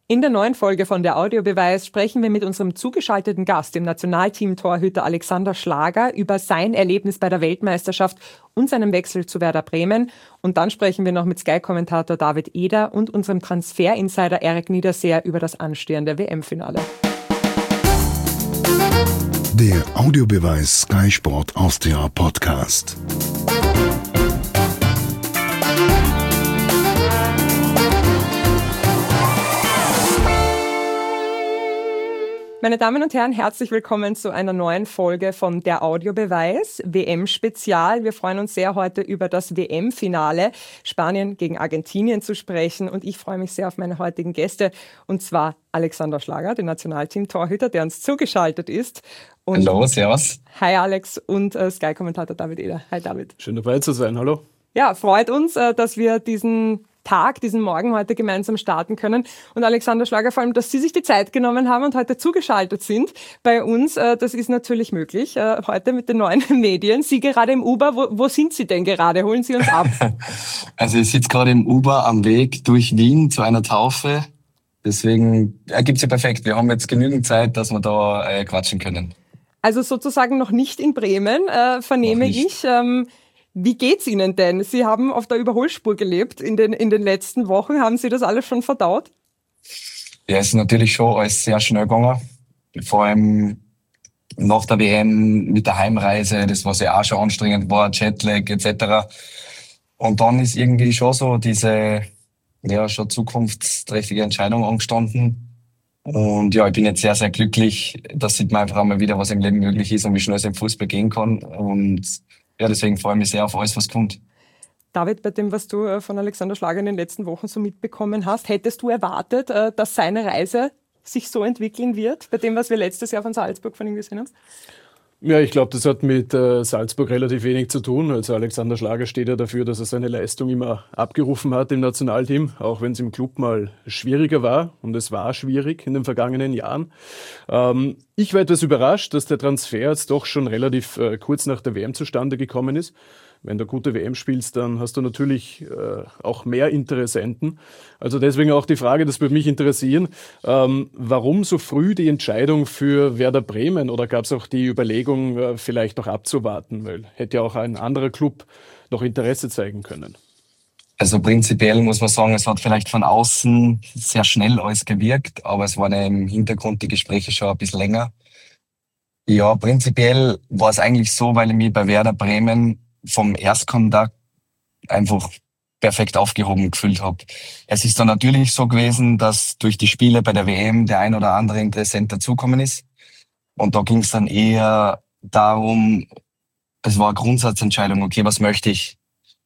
In der neuen Folge von der Audiobeweis sprechen wir mit unserem zugeschalteten Gast, dem Nationalteam-Torhüter Alexander Schlager, über sein Erlebnis bei der Weltmeisterschaft und seinen Wechsel zu Werder Bremen. Und dann sprechen wir noch mit Sky-Kommentator David Eder und unserem Transfer-Insider Erik Niederseer über das anstehende WM-Finale. Der Audiobeweis Sky Sport Austria Podcast. Meine Damen und Herren, herzlich willkommen zu einer neuen Folge von der Audiobeweis, WM-Spezial. Wir freuen uns sehr, heute über das WM-Finale Spanien gegen Argentinien zu sprechen. Und ich freue mich sehr auf meine heutigen Gäste, und zwar Alexander Schlager, den Nationalteam-Torhüter, der uns zugeschaltet ist. Und hallo, servus. Hi Alex und Sky-Kommentator David Eder. Hi David. Schön dabei zu sein, hallo. Ja, freut uns, dass wir diesen Morgen heute gemeinsam starten können. Und Alexander Schlager, vor allem, dass Sie sich die Zeit genommen haben und heute zugeschaltet sind bei uns. Das ist natürlich möglich, heute mit den neuen Medien. Sie gerade im Uber, wo sind Sie denn gerade? Holen Sie uns ab. Also ich sitze gerade im Uber am Weg durch Wien zu einer Taufe. Deswegen ergibt sich perfekt. Wir haben jetzt genügend Zeit, dass wir da quatschen können. Also sozusagen noch nicht in Bremen, vernehme ich. Wie geht's Ihnen denn? Sie haben auf der Überholspur gelebt in den letzten Wochen. Haben Sie das alles schon verdaut? Ja, es ist natürlich schon alles sehr schnell gegangen. Vor allem nach der WM mit der Heimreise, das was ja auch schon anstrengend war, Jetlag etc. Und dann ist irgendwie schon so diese schon zukunftsträchtige Entscheidung angestanden. Und ja, ich bin jetzt sehr, sehr glücklich. Das sieht man einfach einmal wieder, was im Leben möglich ist und wie schnell es im Fußball gehen kann. Und ja, deswegen freue ich mich sehr auf alles, was kommt. David, bei dem, was du von Alexander Schlager in den letzten Wochen so mitbekommen hast, hättest du erwartet, dass seine Reise sich so entwickeln wird, bei dem, was wir letztes Jahr von Salzburg von ihm gesehen haben? Ja, ich glaube, das hat mit Salzburg relativ wenig zu tun. Also Alexander Schlager steht ja dafür, dass er seine Leistung immer abgerufen hat im Nationalteam, auch wenn es im Club mal schwieriger war. Und es war schwierig in den vergangenen Jahren. Ich war etwas überrascht, dass der Transfer jetzt doch schon relativ kurz nach der WM zustande gekommen ist. Wenn du gute WM spielst, dann hast du natürlich auch mehr Interessenten. Also deswegen auch die Frage, das würde mich interessieren, warum so früh die Entscheidung für Werder Bremen, oder gab es auch die Überlegung, vielleicht noch abzuwarten, weil hätte ja auch ein anderer Club noch Interesse zeigen können? Also prinzipiell muss man sagen, es hat vielleicht von außen sehr schnell alles gewirkt, aber es waren im Hintergrund die Gespräche schon ein bisschen länger. Ja, prinzipiell war es eigentlich so, weil ich mich bei Werder Bremen vom Erstkontakt einfach perfekt aufgehoben gefühlt habe. Es ist dann natürlich so gewesen, dass durch die Spiele bei der WM der ein oder andere Interessent dazukommen ist. Und da ging es dann eher darum, es war eine Grundsatzentscheidung, okay, was möchte ich?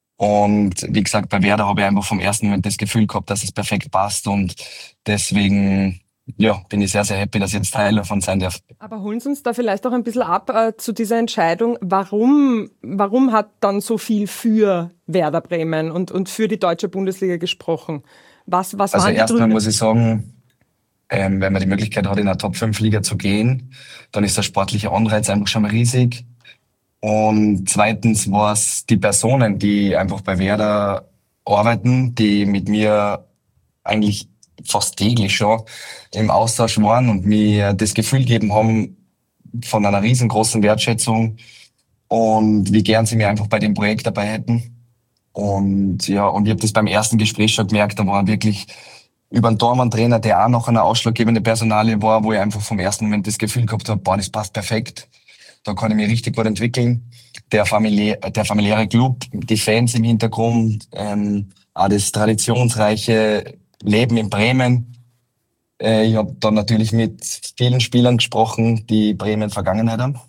Und wie gesagt, bei Werder habe ich einfach vom ersten Moment das Gefühl gehabt, dass es perfekt passt. Und deswegen bin ich sehr, sehr happy, dass ich jetzt Teil davon sein darf. Aber holen Sie uns da vielleicht auch ein bisschen ab zu dieser Entscheidung. Warum hat dann so viel für Werder Bremen und für die deutsche Bundesliga gesprochen? Was also waren die erstmal Gründe? muss ich sagen, wenn man die Möglichkeit hat, in eine Top-5-Liga zu gehen, dann ist der sportliche Anreiz einfach schon mal riesig. Und zweitens war es die Personen, die einfach bei Werder arbeiten, die mit mir eigentlich fast täglich schon im Austausch waren und mir das Gefühl gegeben haben von einer riesengroßen Wertschätzung und wie gern sie mir einfach bei dem Projekt dabei hätten. Und ich habe das beim ersten Gespräch schon gemerkt, da war wirklich über einen Tormann-Trainer, der auch noch eine ausschlaggebende Personalie war, wo ich einfach vom ersten Moment das Gefühl gehabt habe, das passt perfekt. Da kann ich mich richtig gut entwickeln. Der familiäre Club, die Fans im Hintergrund, auch das traditionsreiche Leben in Bremen. Ich habe dann natürlich mit vielen Spielern gesprochen, die Bremen Vergangenheit haben.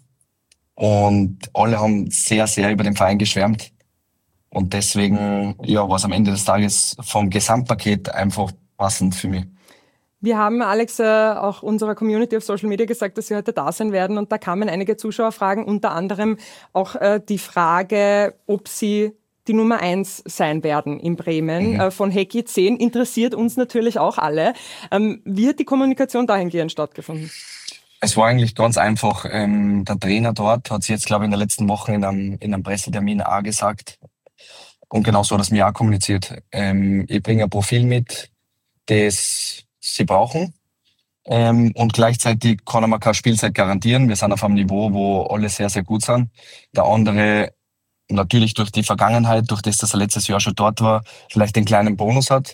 Und alle haben sehr, sehr über den Verein geschwärmt. Und deswegen war es am Ende des Tages vom Gesamtpaket einfach passend für mich. Wir haben, Alex, auch unserer Community auf Social Media gesagt, dass Sie heute da sein werden. Und da kamen einige Zuschauerfragen, unter anderem auch die Frage, ob Sie die Nummer 1 sein werden in Bremen. Von Hecki 10 interessiert uns natürlich auch alle. Wie hat die Kommunikation dahingehend stattgefunden? Es war eigentlich ganz einfach. Der Trainer dort hat es jetzt, glaube ich, in der letzten Woche in einem Pressetermin auch gesagt. Und genau so hat er es mir auch kommuniziert. Ich bringe ein Profil mit, das sie brauchen. Und gleichzeitig kann er mir keine Spielzeit garantieren. Wir sind auf einem Niveau, wo alle sehr, sehr gut sind. Der andere natürlich durch die Vergangenheit, durch das, dass er letztes Jahr schon dort war, vielleicht den kleinen Bonus hat.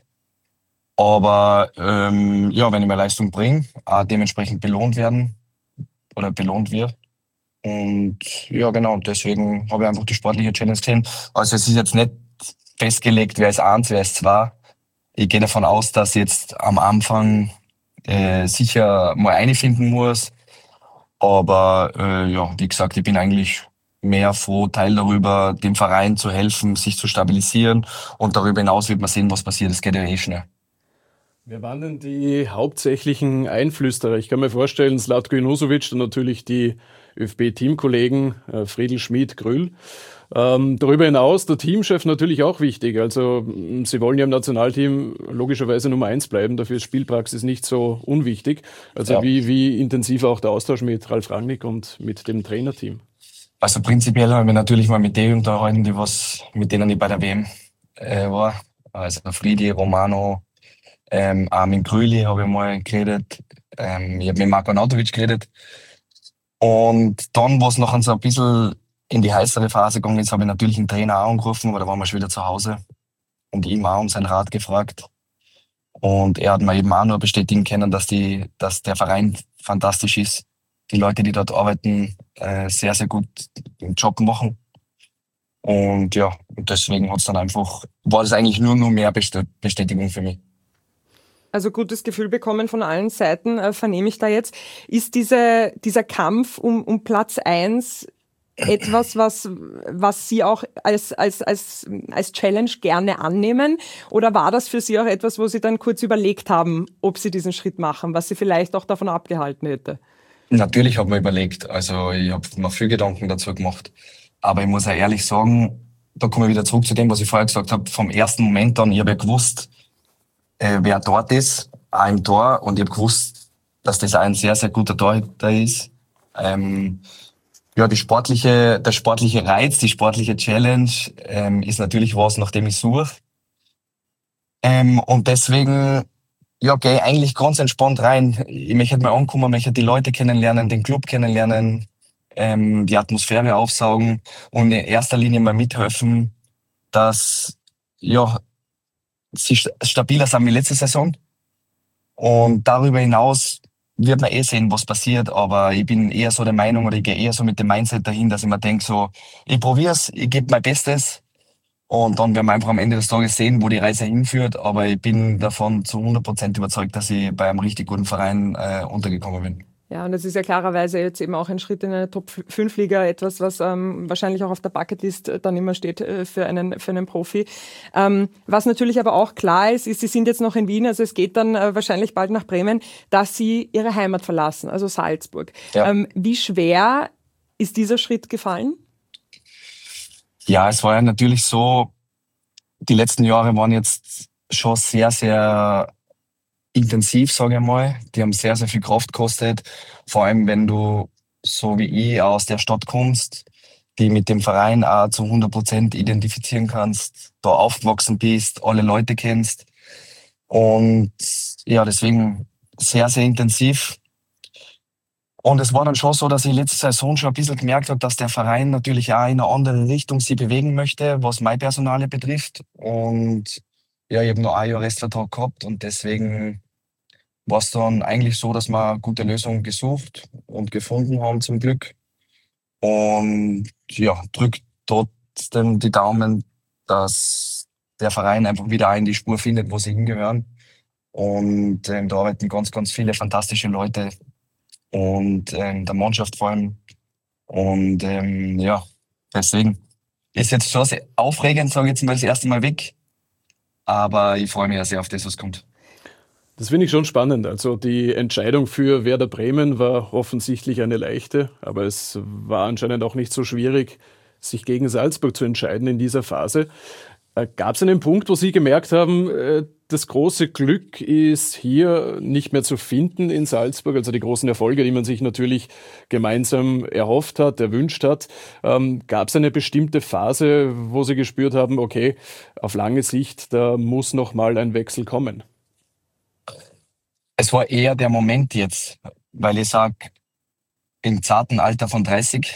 Aber wenn ich mehr Leistung bringe, auch dementsprechend belohnt werden oder belohnt wird. Und ja, genau, deswegen habe ich einfach die sportliche Challenge gesehen. Also es ist jetzt nicht festgelegt, wer ist 1, wer ist 2. Ich gehe davon aus, dass jetzt am Anfang sicher mal eine finden muss. Aber wie gesagt, ich bin eigentlich mehr froh, Teil darüber, dem Verein zu helfen, sich zu stabilisieren. Und darüber hinaus wird man sehen, was passiert. Das geht ja eh schnell. Wer waren denn die hauptsächlichen Einflüsterer? Ich kann mir vorstellen, Zlatko Junusovic, dann natürlich die ÖFB-Teamkollegen Friedl, Schmid, Grüll. Darüber hinaus der Teamchef natürlich auch wichtig. Also sie wollen ja im Nationalteam logischerweise Nummer 1 bleiben, dafür ist Spielpraxis nicht so unwichtig. Also Ja. wie intensiv auch der Austausch mit Ralf Rangnick und mit dem Trainerteam? Also prinzipiell haben wir natürlich mal mit denen unterhalten, mit denen ich bei der WM war. Also Friedi, Romano, Armin Krüli habe ich mal geredet. Ich habe mit Marko Arnautovic geredet. Und dann, wo es noch so ein bisschen in die heißere Phase gegangen ist, habe ich natürlich einen Trainer auch angerufen, aber da waren wir schon wieder zu Hause und ihm auch um seinen Rat gefragt. Und er hat mir eben auch nur bestätigen können, dass der Verein fantastisch ist. Die Leute, die dort arbeiten, sehr, sehr gut den Job machen. Und ja, deswegen war das eigentlich nur mehr Bestätigung für mich. Also gutes Gefühl bekommen von allen Seiten, vernehme ich da jetzt. Ist dieser Kampf um Platz 1 etwas, was Sie auch als Challenge gerne annehmen? Oder war das für Sie auch etwas, wo Sie dann kurz überlegt haben, ob Sie diesen Schritt machen, was Sie vielleicht auch davon abgehalten hätte? Natürlich habe ich mir überlegt. Also ich habe mir viel Gedanken dazu gemacht. Aber ich muss auch ehrlich sagen, da komme ich wieder zurück zu dem, was ich vorher gesagt habe. Vom ersten Moment an, ich habe ja gewusst, wer dort ist, auch im Tor. Und ich habe gewusst, dass das auch ein sehr, sehr guter Torhüter ist. Der sportliche Reiz, die sportliche Challenge ist natürlich was, nach dem ich suche. Und deswegen gehe ich eigentlich ganz entspannt rein. Ich möchte mal ankommen, möchte die Leute kennenlernen, den Club kennenlernen, die Atmosphäre aufsaugen und in erster Linie mal mithelfen, dass sie stabiler sind wie letzte Saison. Und darüber hinaus wird man sehen, was passiert. Aber ich bin eher so der Meinung, oder ich gehe eher so mit dem Mindset dahin, dass ich mir denke, so, ich probier's, ich gebe mein Bestes. Und dann werden wir einfach am Ende des Tages sehen, wo die Reise hinführt. Aber ich bin davon zu 100% überzeugt, dass ich bei einem richtig guten Verein untergekommen bin. Ja, und das ist ja klarerweise jetzt eben auch ein Schritt in eine Top-5-Liga, etwas, was wahrscheinlich auch auf der Bucketlist dann immer steht für einen Profi. Was natürlich aber auch klar ist, Sie sind jetzt noch in Wien, also es geht dann wahrscheinlich bald nach Bremen, dass Sie Ihre Heimat verlassen, also Salzburg. Ja. Wie schwer ist dieser Schritt gefallen? Ja, es war ja natürlich so, die letzten Jahre waren jetzt schon sehr, sehr intensiv, sage ich mal. Die haben sehr, sehr viel Kraft gekostet. Vor allem, wenn du, so wie ich, aus der Stadt kommst, die mit dem Verein auch zu 100% identifizieren kannst, da aufgewachsen bist, alle Leute kennst. Und ja, deswegen sehr, sehr intensiv. Und es war dann schon so, dass ich letzte Saison schon ein bisschen gemerkt habe, dass der Verein natürlich auch in eine andere Richtung sich bewegen möchte, was mein Personal betrifft. Und ja, ich habe noch ein Jahr Restvertrag gehabt und deswegen war es dann eigentlich so, dass wir eine gute Lösung gesucht und gefunden haben zum Glück. Und ja, drückt trotzdem die Daumen, dass der Verein einfach wieder in die Spur findet, wo sie hingehören. Und da arbeiten ganz, ganz viele fantastische Leute und der Mannschaft vor allem. Und deswegen ist jetzt schon sehr aufregend, sage ich jetzt mal, das erste Mal weg. Aber ich freue mich ja sehr auf das, was kommt. Das finde ich schon spannend. Also die Entscheidung für Werder Bremen war offensichtlich eine leichte, aber es war anscheinend auch nicht so schwierig, sich gegen Salzburg zu entscheiden in dieser Phase. Gab es einen Punkt, wo Sie gemerkt haben, das große Glück ist hier nicht mehr zu finden in Salzburg, also die großen Erfolge, die man sich natürlich gemeinsam erhofft hat, erwünscht hat. Gab es eine bestimmte Phase, wo Sie gespürt haben, okay, auf lange Sicht, da muss noch mal ein Wechsel kommen? Es war eher der Moment jetzt, weil ich sag, im zarten Alter von 30,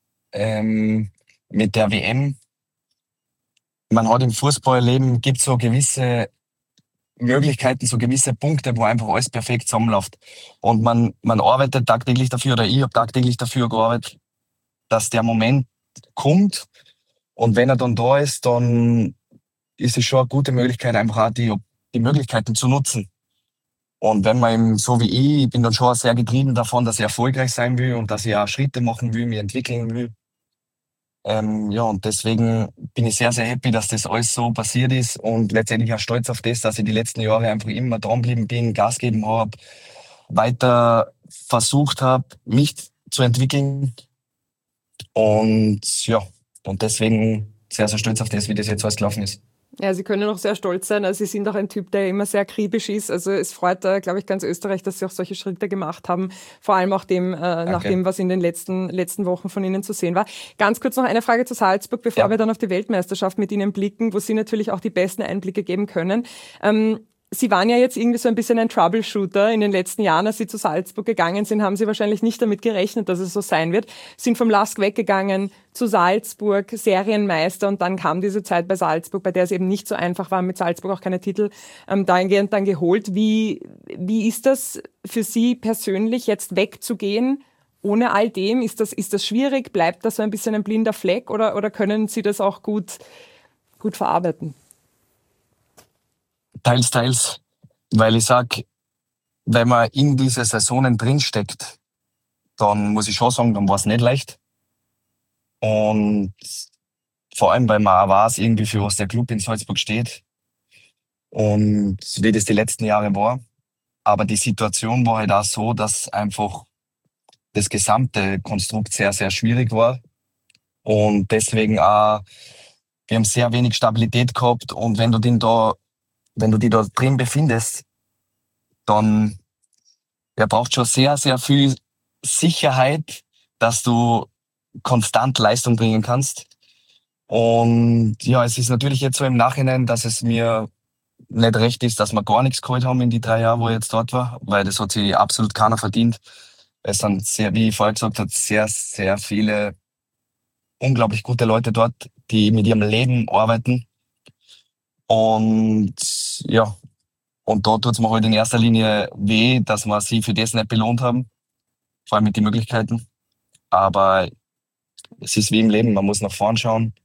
mit der WM, man hat im Fußballleben, gibt so gewisse Möglichkeiten, so gewisse Punkte, wo einfach alles perfekt zusammenläuft. Und man arbeitet tagtäglich dafür, oder ich habe tagtäglich dafür gearbeitet, dass der Moment kommt. Und wenn er dann da ist, dann ist es schon eine gute Möglichkeit, einfach auch die Möglichkeiten zu nutzen. Und wenn man eben, so wie ich bin dann schon sehr getrieben davon, dass ich erfolgreich sein will und dass ich auch Schritte machen will, mich entwickeln will. Ja, und deswegen bin ich sehr, sehr happy, dass das alles so passiert ist und letztendlich auch stolz auf das, dass ich die letzten Jahre einfach immer dranbleiben bin, Gas geben habe, weiter versucht habe, mich zu entwickeln. Und ja, und deswegen sehr, sehr stolz auf das, wie das jetzt alles gelaufen ist. Ja, Sie können auch sehr stolz sein. Also Sie sind auch ein Typ, der immer sehr akribisch ist. Also es freut, glaube ich, ganz Österreich, dass Sie auch solche Schritte gemacht haben. Vor allem auch nach dem, was in den letzten Wochen von Ihnen zu sehen war. Ganz kurz noch eine Frage zu Salzburg, bevor wir dann auf die Weltmeisterschaft mit Ihnen blicken, wo Sie natürlich auch die besten Einblicke geben können. Sie waren ja jetzt irgendwie so ein bisschen ein Troubleshooter in den letzten Jahren. Als Sie zu Salzburg gegangen sind, haben Sie wahrscheinlich nicht damit gerechnet, dass es so sein wird. Sind vom LASK weggegangen zu Salzburg, Serienmeister, und dann kam diese Zeit bei Salzburg, bei der es eben nicht so einfach war, mit Salzburg auch keine Titel dahingehend dann geholt. Wie ist das für Sie persönlich, jetzt wegzugehen ohne all dem? Ist das schwierig? Bleibt das so ein bisschen ein blinder Fleck oder können Sie das auch gut verarbeiten? Teils, weil ich sag, wenn man in diese Saisonen drinsteckt, dann muss ich schon sagen, dann war es nicht leicht. Und vor allem, weil man auch weiß, irgendwie für was der Club in Salzburg steht und wie das die letzten Jahre war. Aber die Situation war halt auch so, dass einfach das gesamte Konstrukt sehr, sehr schwierig war. Und deswegen auch, wir haben sehr wenig Stabilität gehabt. Und wenn du dich da drin befindest, dann braucht schon sehr, sehr viel Sicherheit, dass du konstant Leistung bringen kannst. Und ja, es ist natürlich jetzt so im Nachhinein, dass es mir nicht recht ist, dass wir gar nichts geholt haben in die 3 Jahre, wo ich jetzt dort war, weil das hat sich absolut keiner verdient. Es sind sehr, wie ich vorher gesagt habe, sehr, sehr viele unglaublich gute Leute dort, die mit ihrem Leben arbeiten. Und ja, und da tut es mir halt in erster Linie weh, dass wir sie für das nicht belohnt haben, vor allem mit den Möglichkeiten. Aber es ist wie im Leben, man muss nach vorn schauen.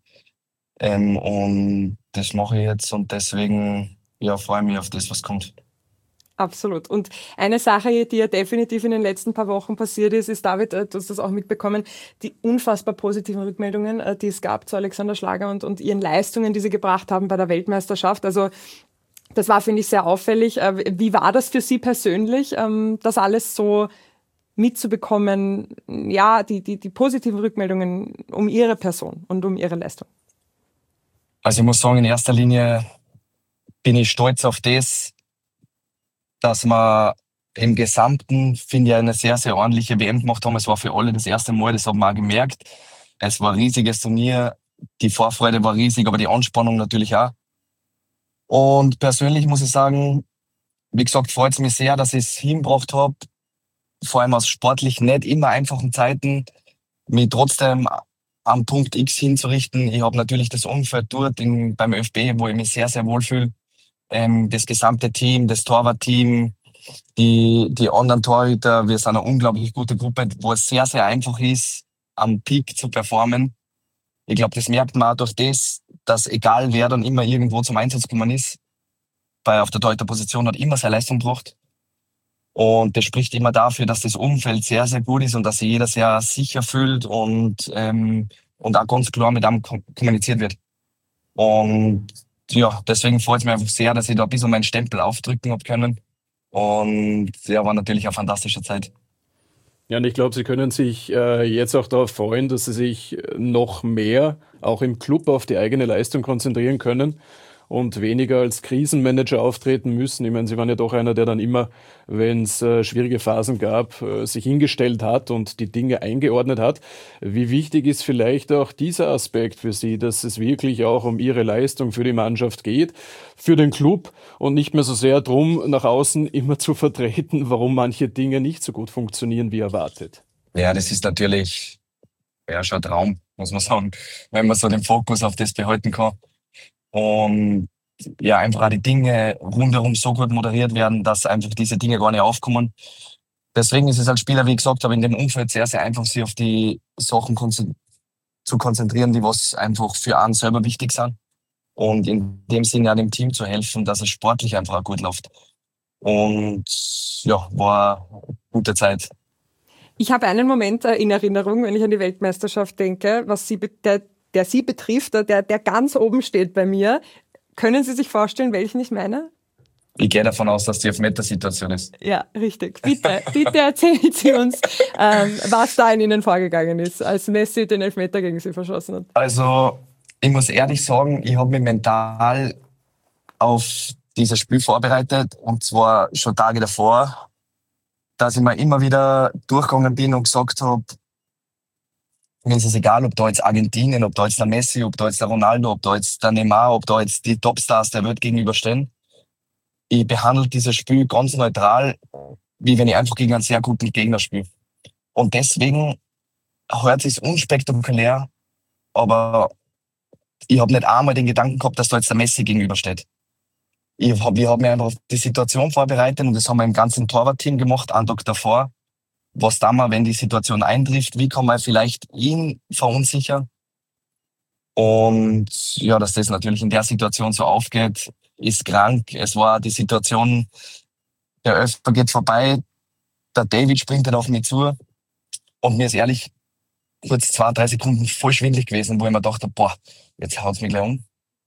Und das mache ich jetzt und deswegen freue ich mich auf das, was kommt. Absolut. Und eine Sache, die ja definitiv in den letzten paar Wochen passiert ist, David, du hast das auch mitbekommen, die unfassbar positiven Rückmeldungen, die es gab zu Alexander Schlager und ihren Leistungen, die sie gebracht haben bei der Weltmeisterschaft. Also das war, finde ich, sehr auffällig. Wie war das für Sie persönlich, das alles so mitzubekommen? Ja, die positiven Rückmeldungen um Ihre Person und um Ihre Leistung. Also ich muss sagen, in erster Linie bin ich stolz auf das, dass wir im Gesamten, finde ich, eine sehr, sehr ordentliche WM gemacht haben. Es war für alle das erste Mal, das haben wir auch gemerkt. Es war ein riesiges Turnier, die Vorfreude war riesig, aber die Anspannung natürlich auch. Und persönlich muss ich sagen, wie gesagt, freut es mich sehr, dass ich es hingebracht habe, vor allem aus sportlich nicht immer einfachen Zeiten, mich trotzdem am Punkt X hinzurichten. Ich habe natürlich das Umfeld dort beim ÖFB, wo ich mich sehr, sehr wohlfühle. Das gesamte Team, das Torwartteam, die anderen Torhüter, wir sind eine unglaublich gute Gruppe, wo es sehr, sehr einfach ist, am Peak zu performen. Ich glaube, das merkt man auch durch das, dass egal wer dann immer irgendwo zum Einsatz gekommen ist, auf der Torhüterposition hat immer seine Leistung gebracht. Und das spricht immer dafür, dass das Umfeld sehr, sehr gut ist und dass sich jeder sehr sicher fühlt und auch ganz klar mit einem kommuniziert wird. Und ja, deswegen freut es mich einfach sehr, dass ich da ein bisschen meinen Stempel aufdrücken habe können. Und ja, war natürlich eine fantastische Zeit. Ja, und ich glaube, Sie können sich jetzt auch darauf freuen, dass Sie sich noch mehr auch im Club auf die eigene Leistung konzentrieren können und weniger als Krisenmanager auftreten müssen. Ich meine, Sie waren ja doch einer, der dann immer, wenn es schwierige Phasen gab, sich hingestellt hat und die Dinge eingeordnet hat. Wie wichtig ist vielleicht auch dieser Aspekt für Sie, dass es wirklich auch um Ihre Leistung für die Mannschaft geht, für den Club und nicht mehr so sehr darum, nach außen immer zu vertreten, warum manche Dinge nicht so gut funktionieren wie erwartet? Ja, das ist natürlich schon ein Traum, muss man sagen, wenn man so den Fokus auf das behalten kann. Und ja, einfach auch die Dinge rundherum so gut moderiert werden, dass einfach diese Dinge gar nicht aufkommen. Deswegen ist es als Spieler, wie gesagt habe, in dem Umfeld sehr, sehr einfach, sich auf die Sachen zu konzentrieren, die was einfach für einen selber wichtig sind. Und in dem Sinne auch dem Team zu helfen, dass es sportlich einfach auch gut läuft. Und ja, war eine gute Zeit. Ich habe einen Moment in Erinnerung, wenn ich an die Weltmeisterschaft denke, was der Sie betrifft, der ganz oben steht bei mir. Können Sie sich vorstellen, welchen ich meine? Ich gehe davon aus, dass die Elfmetersituation ist. Ja, richtig. Bitte erzählen Sie uns, was da in Ihnen vorgegangen ist, als Messi den Elfmeter gegen Sie verschossen hat. Also, ich muss ehrlich sagen, ich habe mich mental auf dieses Spiel vorbereitet, und zwar schon Tage davor, dass ich mir immer wieder durchgegangen bin und gesagt habe, mir ist es egal, ob da jetzt Argentinien, ob da jetzt der Messi, ob da jetzt der Ronaldo, ob da jetzt der Neymar, ob da jetzt die Topstars der Welt gegenüberstehen. Ich behandle dieses Spiel ganz neutral, wie wenn ich einfach gegen einen sehr guten Gegner spiele. Und deswegen hört sich's unspektakulär, aber ich habe nicht einmal den Gedanken gehabt, dass da jetzt der Messi gegenübersteht. Ich hab mich einfach auf die Situation vorbereitet, und das haben wir im ganzen Torwartteam gemacht, einen Tag davor. Was dann mal, wenn die Situation eintrifft, wie kann man vielleicht ihn verunsichern? Und ja, dass das natürlich in der Situation so aufgeht, ist krank. Es war die Situation, der Elfer geht vorbei, der David springt dann auf mich zu, und mir ist ehrlich kurz 2-3 Sekunden voll schwindelig gewesen, wo ich mir dachte, boah, jetzt haut's mich gleich um.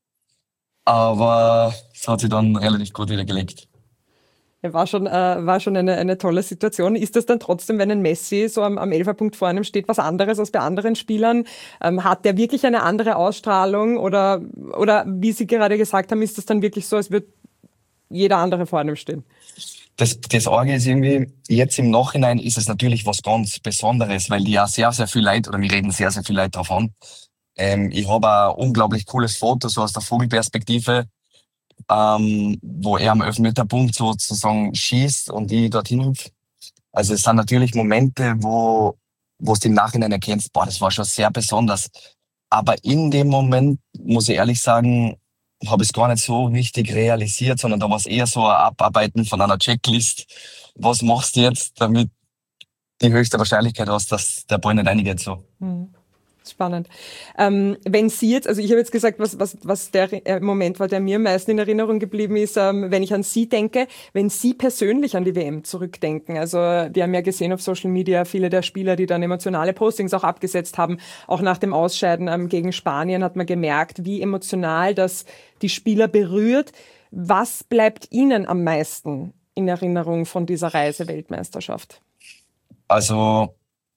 Aber es hat sich dann relativ gut wieder gelegt. Ja, war schon eine tolle Situation. Ist das dann trotzdem, wenn ein Messi so am Elferpunkt vor einem steht, was anderes als bei anderen Spielern? Hat der wirklich eine andere Ausstrahlung? Oder wie Sie gerade gesagt haben, ist das dann wirklich so, als würde jeder andere vor einem stehen? Das Arge ist irgendwie, jetzt im Nachhinein ist es natürlich was ganz Besonderes, weil die ja sehr, sehr viel Leute, oder wir reden sehr, sehr viel Leute drauf an. Ich habe ein unglaublich cooles Foto, so aus der Vogelperspektive, wo er am Elfmeterpunkt sozusagen schießt und ich dorthin hüpfe. Also es sind natürlich Momente, wo du im Nachhinein erkennst, boah, das war schon sehr besonders. Aber in dem Moment, muss ich ehrlich sagen, habe ich es gar nicht so richtig realisiert, sondern da war es eher so ein Abarbeiten von einer Checklist. Was machst du jetzt, damit die höchste Wahrscheinlichkeit hast, dass der Ball nicht reingeht so. Spannend. Wenn Sie jetzt, also ich habe jetzt gesagt, was der Moment war, der mir am meisten in Erinnerung geblieben ist, wenn ich an Sie denke, wenn Sie persönlich an die WM zurückdenken. Also wir haben ja gesehen auf Social Media viele der Spieler, die dann emotionale Postings auch abgesetzt haben. Auch nach dem Ausscheiden gegen Spanien hat man gemerkt, wie emotional das die Spieler berührt. Was bleibt Ihnen am meisten in Erinnerung von dieser Reise Weltmeisterschaft? Also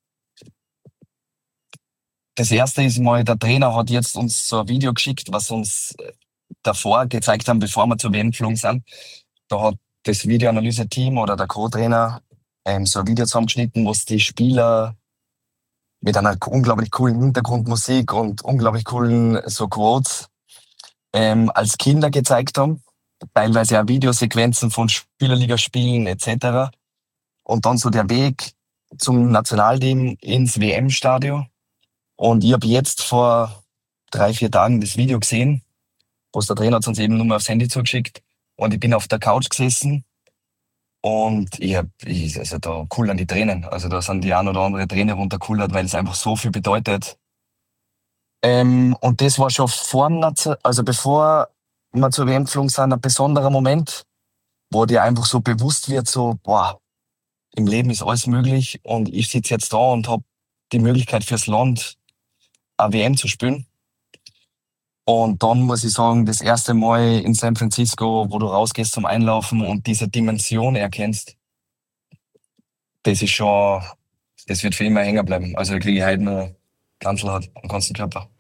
das erste ist mal, der Trainer hat jetzt uns so ein Video geschickt, was uns davor gezeigt haben, bevor wir zur WM geflogen sind. Da hat das Videoanalyse-Team oder der Co-Trainer so ein Video zusammengeschnitten, wo es die Spieler mit einer unglaublich coolen Hintergrundmusik und unglaublich coolen so Quotes als Kinder gezeigt haben. Teilweise auch Videosequenzen von Spielerligaspielen etc. Und dann so der Weg zum Nationalteam ins WM-Stadion. Und ich habe jetzt vor 3-4 Tagen das Video gesehen, wo der Trainer hat uns eben nur mal aufs Handy zugeschickt. Und ich bin auf der Couch gesessen und also da kullern die Tränen. Also da sind die ein oder andere Träne runterkullert, weil es einfach so viel bedeutet. Und das war schon bevor wir zur WM geflogen sind, ein besonderer Moment, wo dir einfach so bewusst wird, so, boah, im Leben ist alles möglich, und ich sitze jetzt da und habe die Möglichkeit fürs Land eine WM zu spielen. Und dann muss ich sagen, das erste Mal in San Francisco, wo du rausgehst zum Einlaufen und diese Dimension erkennst, das wird für immer hängen bleiben. Also da kriege ich heute noch Gänsehaut am ganzen Körper.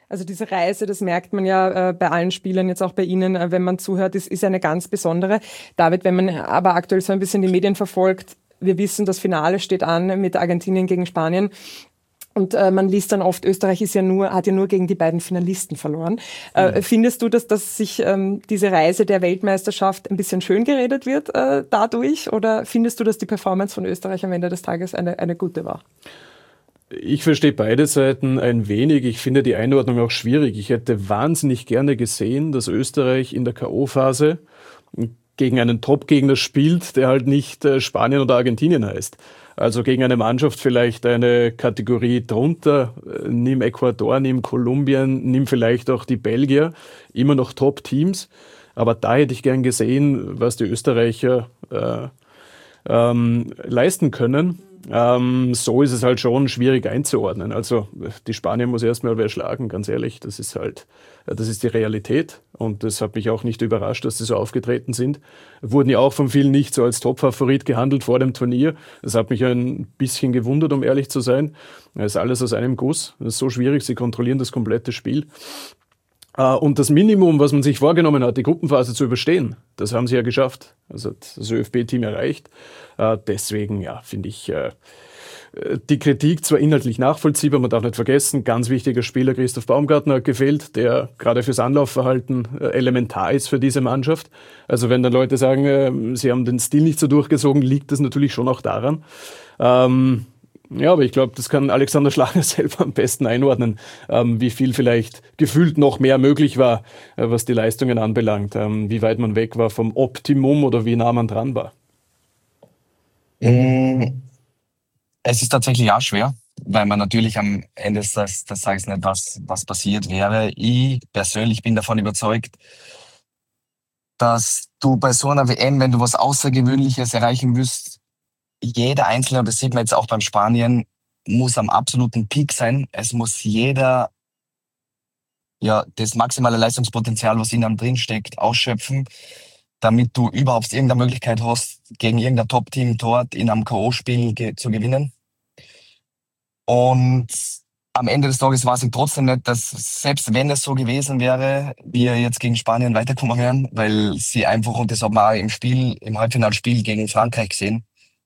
Also diese Reise, das merkt man ja bei allen Spielern, jetzt auch bei Ihnen, wenn man zuhört, ist eine ganz besondere. David, wenn man aber aktuell so ein bisschen die Medien verfolgt, wir wissen, das Finale steht an mit Argentinien gegen Spanien. Und man liest dann oft, Österreich hat ja nur gegen die beiden Finalisten verloren. Findest du, dass sich diese Reise der Weltmeisterschaft ein bisschen schön geredet wird dadurch? Oder findest du, dass die Performance von Österreich am Ende des Tages eine gute war? Ich verstehe beide Seiten ein wenig. Ich finde die Einordnung auch schwierig. Ich hätte wahnsinnig gerne gesehen, dass Österreich in der K.O.-Phase gegen einen Top-Gegner spielt, der halt nicht Spanien oder Argentinien heißt. Also gegen eine Mannschaft vielleicht eine Kategorie drunter, nimm Ecuador, nimm Kolumbien, nimm vielleicht auch die Belgier, immer noch Top-Teams. Aber da hätte ich gern gesehen, was die Österreicher leisten können. So ist es halt schon schwierig einzuordnen. Also die Spanier muss erstmal wer schlagen, ganz ehrlich. Das ist die Realität. Und das hat mich auch nicht überrascht, dass sie so aufgetreten sind. Wurden ja auch von vielen nicht so als Top-Favorit gehandelt vor dem Turnier. Das hat mich ein bisschen gewundert, um ehrlich zu sein. Das ist alles aus einem Guss. Das ist so schwierig, sie kontrollieren das komplette Spiel. Und das Minimum, was man sich vorgenommen hat, die Gruppenphase zu überstehen, das haben sie ja geschafft. Also hat das ÖFB-Team erreicht. Deswegen, ja, finde ich die Kritik zwar inhaltlich nachvollziehbar, man darf nicht vergessen, ganz wichtiger Spieler Christoph Baumgartner hat gefehlt, der gerade fürs Anlaufverhalten elementar ist für diese Mannschaft. Also wenn dann Leute sagen, sie haben den Stil nicht so durchgezogen, liegt das natürlich schon auch daran. Ja, aber ich glaube, das kann Alexander Schlager selber am besten einordnen, wie viel vielleicht gefühlt noch mehr möglich war, was die Leistungen anbelangt, wie weit man weg war vom Optimum oder wie nah man dran war. Es ist tatsächlich auch schwer, weil man natürlich am Ende des Tages nicht was passiert wäre. Ich persönlich bin davon überzeugt, dass du bei so einer WM, wenn du was Außergewöhnliches erreichen willst, jeder Einzelne, und das sieht man jetzt auch beim Spanien, muss am absoluten Peak sein. Es muss jeder das maximale Leistungspotenzial, was in einem drinsteckt, ausschöpfen, damit du überhaupt irgendeine Möglichkeit hast, gegen irgendein Top-Team dort in einem K.O.-Spiel zu gewinnen. Und am Ende des Tages weiß ich trotzdem nicht, dass selbst wenn es so gewesen wäre, wir jetzt gegen Spanien weiterkommen wären, weil sie einfach, und das hat man auch im Halbfinalspiel gegen Frankreich gesehen,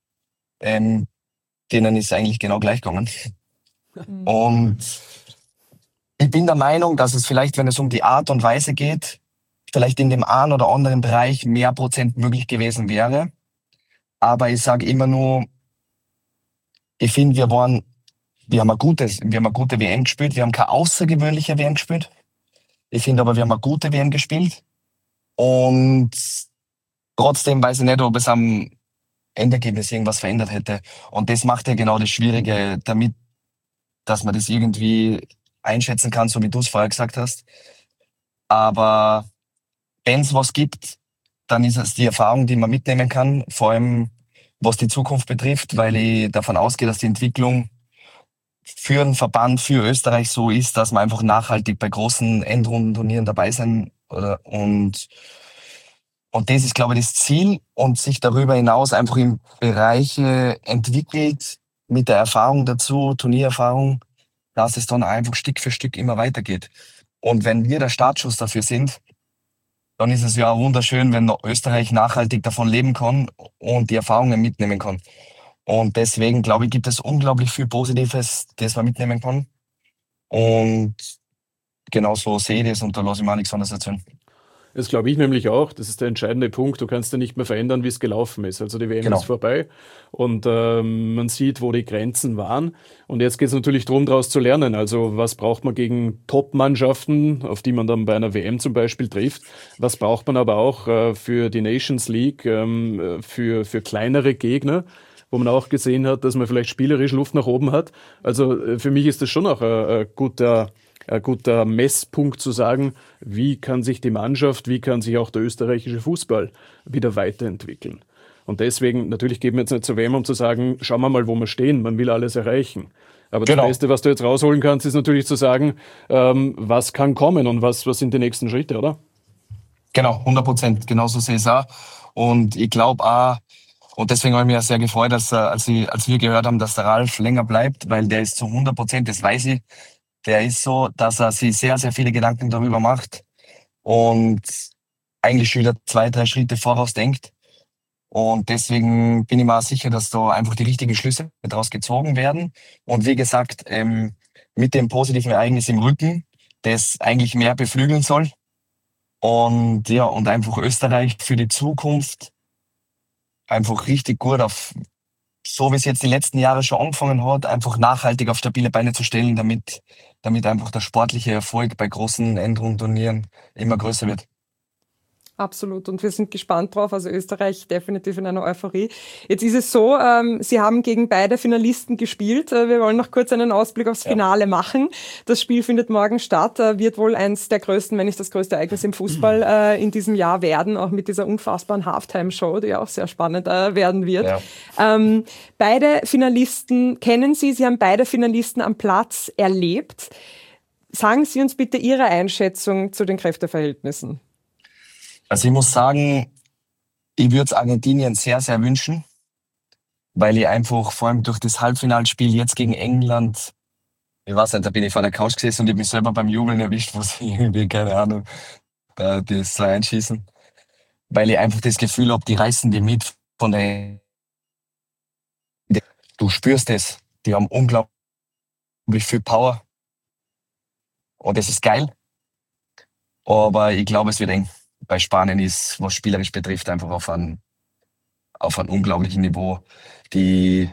denen ist eigentlich genau gleich gegangen. Und ich bin der Meinung, dass es vielleicht, wenn es um die Art und Weise geht, vielleicht in dem einen oder anderen Bereich mehr Prozent möglich gewesen wäre. Aber ich sage immer nur, ich finde, wir haben eine gute WM gespielt. Wir haben keine außergewöhnliche WM gespielt. Ich finde aber, wir haben eine gute WM gespielt. Und trotzdem weiß ich nicht, ob es am Endergebnis irgendwas verändert hätte. Und das macht ja genau das Schwierige, damit, dass man das irgendwie einschätzen kann, so wie du es vorher gesagt hast. Aber wenn es was gibt, dann ist es die Erfahrung, die man mitnehmen kann, vor allem was die Zukunft betrifft, weil ich davon ausgehe, dass die Entwicklung für einen Verband, für Österreich so ist, dass man einfach nachhaltig bei großen Endrundenturnieren dabei sein und das ist, glaube ich, das Ziel, und sich darüber hinaus einfach in Bereiche entwickelt mit der Erfahrung dazu, Turniererfahrung, dass es dann einfach Stück für Stück immer weitergeht. Und wenn wir der Startschuss dafür sind, dann ist es ja wunderschön, wenn Österreich nachhaltig davon leben kann und die Erfahrungen mitnehmen kann. Und deswegen, glaube ich, gibt es unglaublich viel Positives, das man mitnehmen kann. Und genau so sehe ich das, und da lasse ich mir auch nichts anderes erzählen. Das glaube ich nämlich auch. Das ist der entscheidende Punkt. Du kannst ja nicht mehr verändern, wie es gelaufen ist. Also die WM ist vorbei und man sieht, wo die Grenzen waren. Und jetzt geht es natürlich darum, daraus zu lernen. Also was braucht man gegen Top-Mannschaften, auf die man dann bei einer WM zum Beispiel trifft? Was braucht man aber auch für die Nations League, für kleinere Gegner, wo man auch gesehen hat, dass man vielleicht spielerisch Luft nach oben hat. Also für mich ist das schon auch ein guter Messpunkt zu sagen, wie kann sich die Mannschaft, wie kann sich auch der österreichische Fußball wieder weiterentwickeln. Und deswegen, natürlich gehen wir jetzt nicht zur WM, um zu sagen, schauen wir mal, wo wir stehen, man will alles erreichen. Aber das Beste, was du jetzt rausholen kannst, ist natürlich zu sagen, was kann kommen und was sind die nächsten Schritte, oder? Genau, 100%, genauso sehe ich es auch. Und ich glaube auch, und deswegen habe ich mich ja sehr gefreut, als wir gehört haben, dass der Ralf länger bleibt, weil der ist zu 100%, das weiß ich, der ist so, dass er sich sehr, sehr viele Gedanken darüber macht und eigentlich schon wieder 2, 3 Schritte voraus denkt. Und deswegen bin ich mir auch sicher, dass da einfach die richtigen Schlüsse daraus gezogen werden. Und wie gesagt, mit dem positiven Ereignis im Rücken, das eigentlich mehr beflügeln soll. Und ja, und einfach Österreich für die Zukunft einfach richtig gut auf, so wie es jetzt die letzten Jahre schon angefangen hat, einfach nachhaltig auf stabile Beine zu stellen, damit einfach der sportliche Erfolg bei großen Endrundenturnieren immer größer wird. Absolut. Und wir sind gespannt drauf. Also Österreich definitiv in einer Euphorie. Jetzt ist es so, Sie haben gegen beide Finalisten gespielt. Wir wollen noch kurz einen Ausblick aufs Finale machen. Das Spiel findet morgen statt, wird wohl eins der größten, wenn nicht das größte Ereignis im Fußball in diesem Jahr werden, auch mit dieser unfassbaren Halftime-Show, die auch sehr spannend werden wird. Ja. Beide Finalisten kennen Sie. Sie haben beide Finalisten am Platz erlebt. Sagen Sie uns bitte Ihre Einschätzung zu den Kräfteverhältnissen. Also ich muss sagen, ich würde es Argentinien sehr, sehr wünschen, weil ich einfach vor allem durch das Halbfinalspiel jetzt gegen England, ich weiß nicht, da bin ich vor der Couch gesessen und ich habe mich selber beim Jubeln erwischt, wo sie irgendwie, keine Ahnung, das 2 einschießen. Weil ich einfach das Gefühl habe, die reißen die mit von der... Du spürst es, die haben unglaublich viel Power und das ist geil, aber ich glaube, es wird eng. Bei Spanien ist, was spielerisch betrifft, einfach auf einem unglaublichen Niveau. Die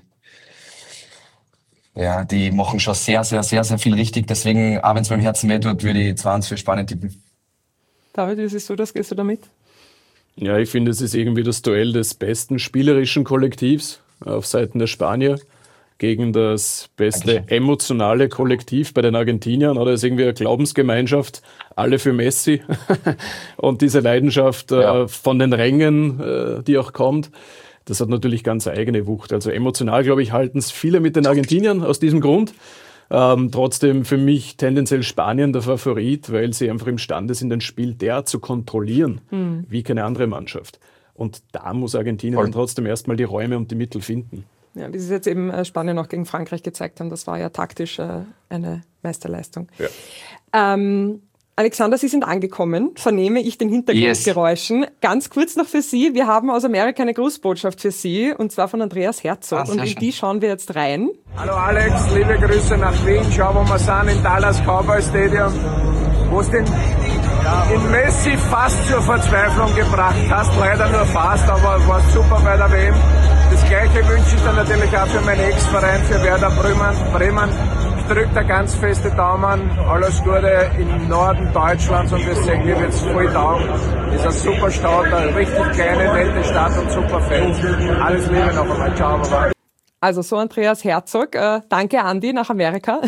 machen schon sehr, sehr, sehr, sehr viel richtig. Deswegen, auch wenn es meinem Herzen weh tut, würde ich 2-1 für Spanien tippen. David, wie siehst du das? Gehst du damit? Ja, ich finde, es ist irgendwie das Duell des besten spielerischen Kollektivs auf Seiten der Spanier gegen das beste emotionale Kollektiv bei den Argentiniern. Oder ist irgendwie eine Glaubensgemeinschaft, alle für Messi. Und diese Leidenschaft von den Rängen, die auch kommt, das hat natürlich ganz eigene Wucht. Also emotional, glaube ich, halten es viele mit den Argentiniern aus diesem Grund. Trotzdem für mich tendenziell Spanien der Favorit, weil sie einfach imstande sind, ein Spiel derart zu kontrollieren, wie keine andere Mannschaft. Und da muss Argentinien dann trotzdem erstmal die Räume und die Mittel finden. Ja, wie Sie jetzt eben Spanien auch gegen Frankreich gezeigt haben, das war ja taktisch eine Meisterleistung. Ja. Alexander, Sie sind angekommen, vernehme ich den Hintergrundgeräuschen. Yes. Ganz kurz noch für Sie, wir haben aus Amerika eine Grußbotschaft für Sie, und zwar von Andreas Herzog, und in die schauen wir jetzt rein. Hallo Alex, liebe Grüße nach Wien, schau, wo wir sind, in Dallas Cowboy Stadium, wo es den in Messi fast zur Verzweiflung gebracht hast, leider nur fast, aber war super bei der WM. Das Gleiche wünsche ich dann natürlich auch für meinen Ex-Verein, für Werder Bremen. Ich drücke da ganz feste Daumen, alles Gute im Norden Deutschlands, und das sehen wir jetzt voll taugen. Ist eine super Stadt, eine richtig kleine, nette Stadt und super Fans. Alles Liebe noch einmal, ciao, baba. Also so Andreas Herzog, danke Andi nach Amerika.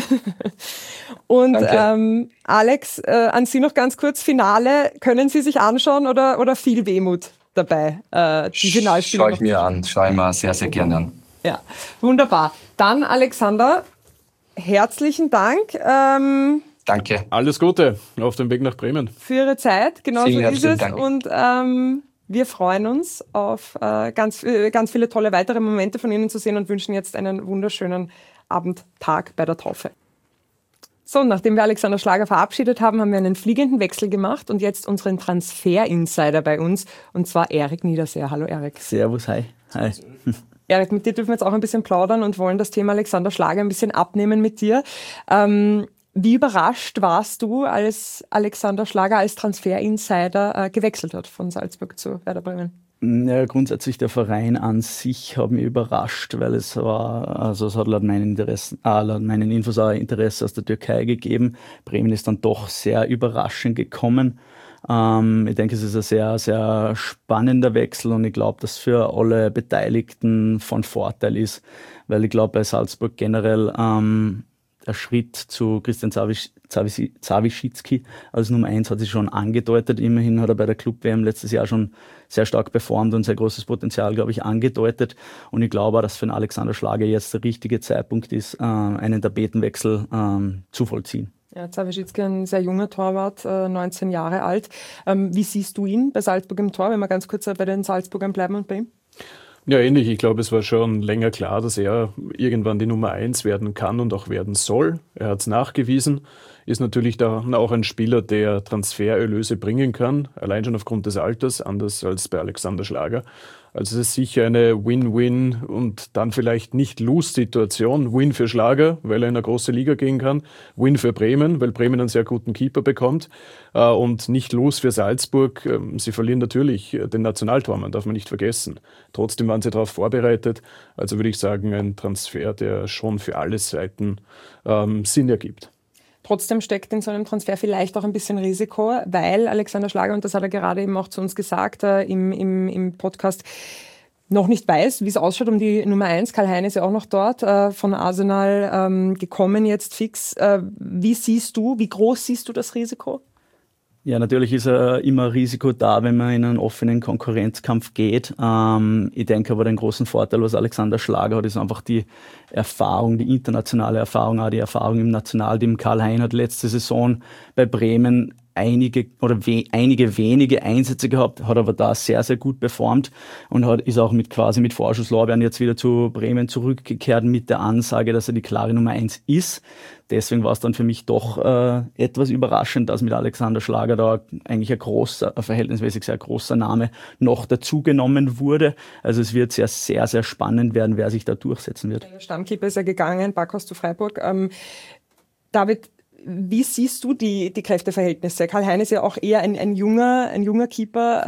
Und Alex, an Sie noch ganz kurz, Finale, können Sie sich anschauen oder viel Wehmut dabei? Die Finalspiele schaue ich mir sehr, sehr gerne an. Ja, wunderbar. Dann Alexander, herzlichen Dank. Danke. Alles Gute auf dem Weg nach Bremen. Für Ihre Zeit, genau so ist es. Dank. Und wir freuen uns auf ganz viele tolle weitere Momente von Ihnen zu sehen und wünschen jetzt einen wunderschönen Abendtag bei der Taufe. So, nachdem wir Alexander Schlager verabschiedet haben, haben wir einen fliegenden Wechsel gemacht und jetzt unseren Transfer-Insider bei uns, und zwar Erik Niederseer. Hallo Erik. Servus, hi. Erik, mit dir dürfen wir jetzt auch ein bisschen plaudern und wollen das Thema Alexander Schlager ein bisschen abnehmen mit dir. Wie überrascht warst du, als Alexander Schlager als Transfer-Insider gewechselt hat von Salzburg zu Werder Bremen? Ja, grundsätzlich der Verein an sich hat mich überrascht, weil es hat laut meinen Infos auch Interesse aus der Türkei gegeben. Bremen ist dann doch sehr überraschend gekommen. Ich denke, es ist ein sehr, sehr spannender Wechsel, und ich glaube, dass für alle Beteiligten von Vorteil ist, weil ich glaube, bei Salzburg generell der Schritt zu Christian Zawiszycki als Nummer 1 hat sich schon angedeutet. Immerhin hat er bei der Club-WM letztes Jahr schon sehr stark performt und sehr großes Potenzial, glaube ich, angedeutet. Und ich glaube auch, dass für den Alexander Schlager jetzt der richtige Zeitpunkt ist, einen Tapetenwechsel zu vollziehen. Ja, Zawiszycki, ein sehr junger Torwart, 19 Jahre alt. Wie siehst du ihn bei Salzburg im Tor, wenn wir ganz kurz bei den Salzburgern bleiben und bei ihm? Ja, ähnlich. Ich glaube, es war schon länger klar, dass er irgendwann die Nummer 1 werden kann und auch werden soll. Er hat es nachgewiesen, ist natürlich dann auch ein Spieler, der Transfererlöse bringen kann, allein schon aufgrund des Alters, anders als bei Alexander Schlager. Also es ist sicher eine Win-Win und dann vielleicht nicht Lose-Situation. Win für Schlager, weil er in eine große Liga gehen kann. Win für Bremen, weil Bremen einen sehr guten Keeper bekommt. Und nicht Lose für Salzburg. Sie verlieren natürlich den Nationaltormann, darf man nicht vergessen. Trotzdem waren sie darauf vorbereitet. Also würde ich sagen, ein Transfer, der schon für alle Seiten Sinn ergibt. Trotzdem steckt in so einem Transfer vielleicht auch ein bisschen Risiko, weil Alexander Schlager, und das hat er gerade eben auch zu uns gesagt im Podcast, noch nicht weiß, wie es ausschaut um die Nummer 1. Karl-Hein ist ja auch noch dort, von Arsenal gekommen jetzt fix. Wie groß siehst du das Risiko? Ja, natürlich ist immer Risiko da, wenn man in einen offenen Konkurrenzkampf geht. Ich denke aber, den großen Vorteil, was Alexander Schlager hat, ist einfach die Erfahrung, die internationale Erfahrung, auch die Erfahrung im Nationalteam. Karl-Hein hat letzte Saison bei Bremen einige wenige Einsätze gehabt, hat aber da sehr, sehr gut performt und ist auch mit Vorschusslorbeeren jetzt wieder zu Bremen zurückgekehrt mit der Ansage, dass er die klare Nummer 1 ist. Deswegen war es dann für mich doch etwas überraschend, dass mit Alexander Schlager da eigentlich ein verhältnismäßig sehr großer Name noch dazugenommen wurde. Also es wird sehr, sehr, sehr spannend werden, wer sich da durchsetzen wird. Der Stammkeeper ist ja gegangen, Backhaus zu Freiburg. David, wie siehst du die Kräfteverhältnisse? Karl-Hein ist ja auch eher ein junger Keeper,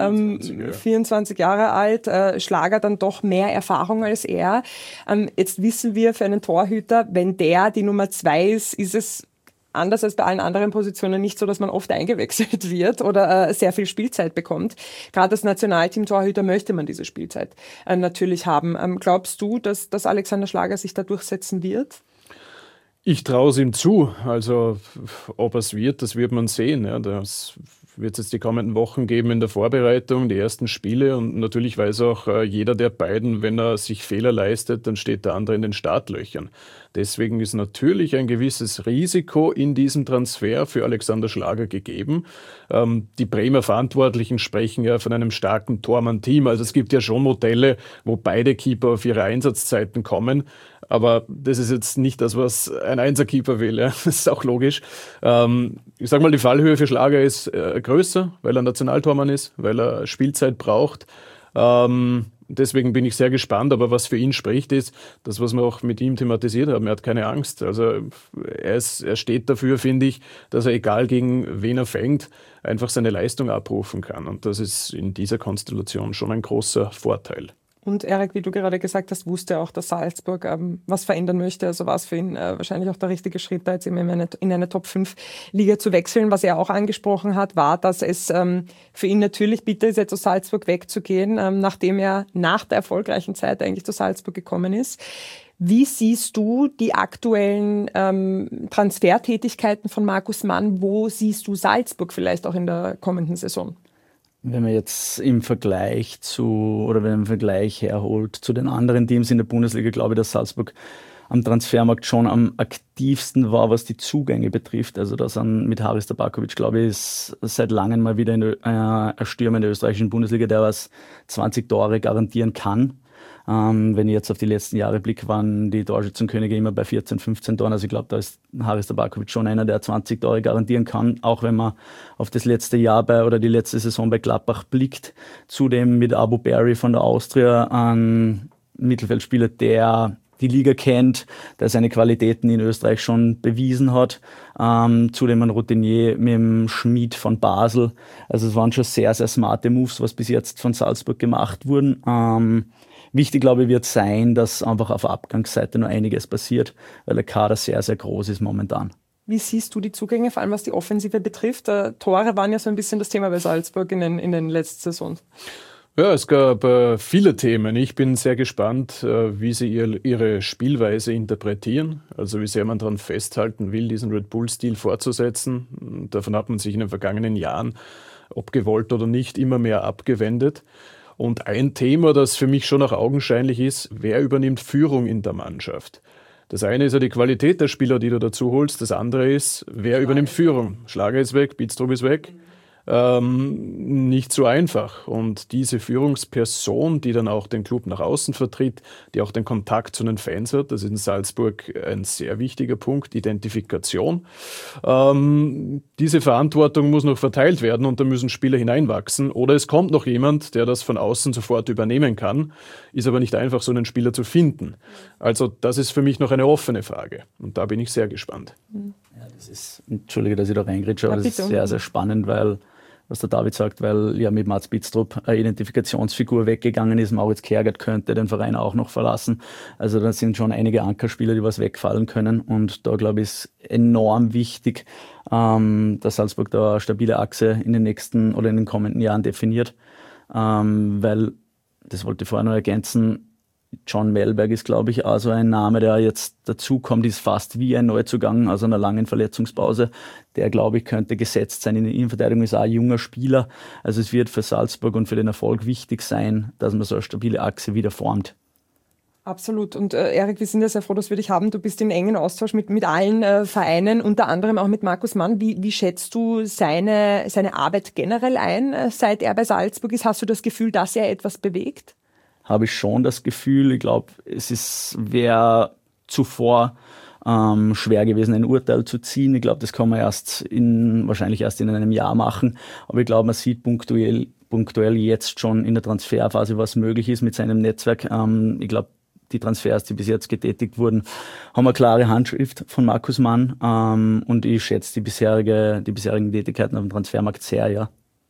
24 Jahre alt, Schlager dann doch mehr Erfahrung als er. Jetzt wissen wir für einen Torhüter, wenn der die Nummer 2 ist es anders als bei allen anderen Positionen nicht so, dass man oft eingewechselt wird oder sehr viel Spielzeit bekommt. Gerade als Nationalteam-Torhüter möchte man diese Spielzeit natürlich haben. Glaubst du, dass Alexander Schlager sich da durchsetzen wird? Ich traue es ihm zu. Also ob es wird, das wird man sehen. Ja, das wird es jetzt die kommenden Wochen geben in der Vorbereitung, die ersten Spiele. Und natürlich weiß auch jeder der beiden, wenn er sich Fehler leistet, dann steht der andere in den Startlöchern. Deswegen ist natürlich ein gewisses Risiko in diesem Transfer für Alexander Schlager gegeben. Die Bremer Verantwortlichen sprechen ja von einem starken Tormann-Team. Also es gibt ja schon Modelle, wo beide Keeper auf ihre Einsatzzeiten kommen. Aber das ist jetzt nicht das, was ein Einserkeeper will. Ja. Das ist auch logisch. Ich sage mal, die Fallhöhe für Schlager ist größer, weil er Nationaltormann ist, weil er Spielzeit braucht. Deswegen bin ich sehr gespannt. Aber was für ihn spricht, ist das, was wir auch mit ihm thematisiert haben. Er hat keine Angst. Also er steht dafür, finde ich, dass er, egal gegen wen er fängt, einfach seine Leistung abrufen kann. Und das ist in dieser Konstellation schon ein großer Vorteil. Und Erik, wie du gerade gesagt hast, wusste auch, dass Salzburg was verändern möchte. Also war es für ihn wahrscheinlich auch der richtige Schritt, da jetzt eben in eine Top-5-Liga zu wechseln. Was er auch angesprochen hat, war, dass es für ihn natürlich bitter ist, jetzt aus Salzburg wegzugehen, nachdem er nach der erfolgreichen Zeit eigentlich zu Salzburg gekommen ist. Wie siehst du die aktuellen Transfertätigkeiten von Markus Mann? Wo siehst du Salzburg vielleicht auch in der kommenden Saison? Wenn man jetzt wenn man einen Vergleich herholt zu den anderen Teams in der Bundesliga, glaube ich, dass Salzburg am Transfermarkt schon am aktivsten war, was die Zugänge betrifft. Also da sind mit Haris Tabakovic, glaube ich, ist seit langem mal wieder ein Stürmer in der österreichischen Bundesliga, der was 20 Tore garantieren kann. Wenn ich jetzt auf die letzten Jahre blicke, waren die Torschützenkönige immer bei 14, 15 Toren. Also ich glaube, da ist Haris Tabakovic schon einer, der 20 Tore garantieren kann, auch wenn man auf das letzte Jahr oder die letzte Saison bei Gladbach blickt. Zudem mit Abu Barry von der Austria, ein Mittelfeldspieler, der die Liga kennt, der seine Qualitäten in Österreich schon bewiesen hat. Zudem ein Routinier mit dem Schmied von Basel. Also es waren schon sehr, sehr smarte Moves, was bis jetzt von Salzburg gemacht wurden. Wichtig, glaube ich, wird sein, dass einfach auf der Abgangsseite noch einiges passiert, weil der Kader sehr, sehr groß ist momentan. Wie siehst du die Zugänge, vor allem was die Offensive betrifft? Tore waren ja so ein bisschen das Thema bei Salzburg in den letzten Saisons. Ja, es gab viele Themen. Ich bin sehr gespannt, wie sie ihre Spielweise interpretieren. Also wie sehr man daran festhalten will, diesen Red Bull-Stil fortzusetzen. Davon hat man sich in den vergangenen Jahren, ob gewollt oder nicht, immer mehr abgewendet. Und ein Thema, das für mich schon auch augenscheinlich ist, wer übernimmt Führung in der Mannschaft? Das eine ist ja die Qualität der Spieler, die du dazu holst. Das andere ist, wer übernimmt Führung? Schlager ist weg, Bidstrup ist weg. nicht so einfach. Und diese Führungsperson, die dann auch den Club nach außen vertritt, die auch den Kontakt zu den Fans hat, das ist in Salzburg ein sehr wichtiger Punkt, Identifikation. Diese Verantwortung muss noch verteilt werden und da müssen Spieler hineinwachsen. Oder es kommt noch jemand, der das von außen sofort übernehmen kann, ist aber nicht einfach, so einen Spieler zu finden. Also das ist für mich noch eine offene Frage und da bin ich sehr gespannt. Ja, Entschuldige, dass ich da reingrätsche, aber das ist sehr, sehr spannend, weil, was der David sagt, weil ja mit Mats Bitztrup eine Identifikationsfigur weggegangen ist. Moritz Kjærgaard könnte den Verein auch noch verlassen. Also da sind schon einige Ankerspieler, die was wegfallen können. Und da, glaube ich, ist enorm wichtig, dass Salzburg da eine stabile Achse in den nächsten oder in den kommenden Jahren definiert. Weil, das wollte ich vorher noch ergänzen, John Mellberg ist, glaube ich, auch so ein Name, der jetzt dazukommt, ist fast wie ein Neuzugang aus einer langen Verletzungspause. Der, glaube ich, könnte gesetzt sein in der Innenverteidigung, ist auch ein junger Spieler. Also es wird für Salzburg und für den Erfolg wichtig sein, dass man so eine stabile Achse wieder formt. Absolut. Und Erik, wir sind ja sehr froh, dass wir dich haben. Du bist in engen Austausch mit allen Vereinen, unter anderem auch mit Markus Mann. Wie schätzt du seine Arbeit generell ein, seit er bei Salzburg ist? Hast du das Gefühl, dass er etwas bewegt? Habe ich schon das Gefühl. Ich glaube, wäre zuvor schwer gewesen, ein Urteil zu ziehen. Ich glaube, das kann man wahrscheinlich erst in einem Jahr machen. Aber ich glaube, man sieht punktuell jetzt schon in der Transferphase, was möglich ist mit seinem Netzwerk. Ich glaube, die Transfers, die bis jetzt getätigt wurden, haben eine klare Handschrift von Markus Mann. Und ich schätze die bisherigen Tätigkeiten auf dem Transfermarkt sehr, ja.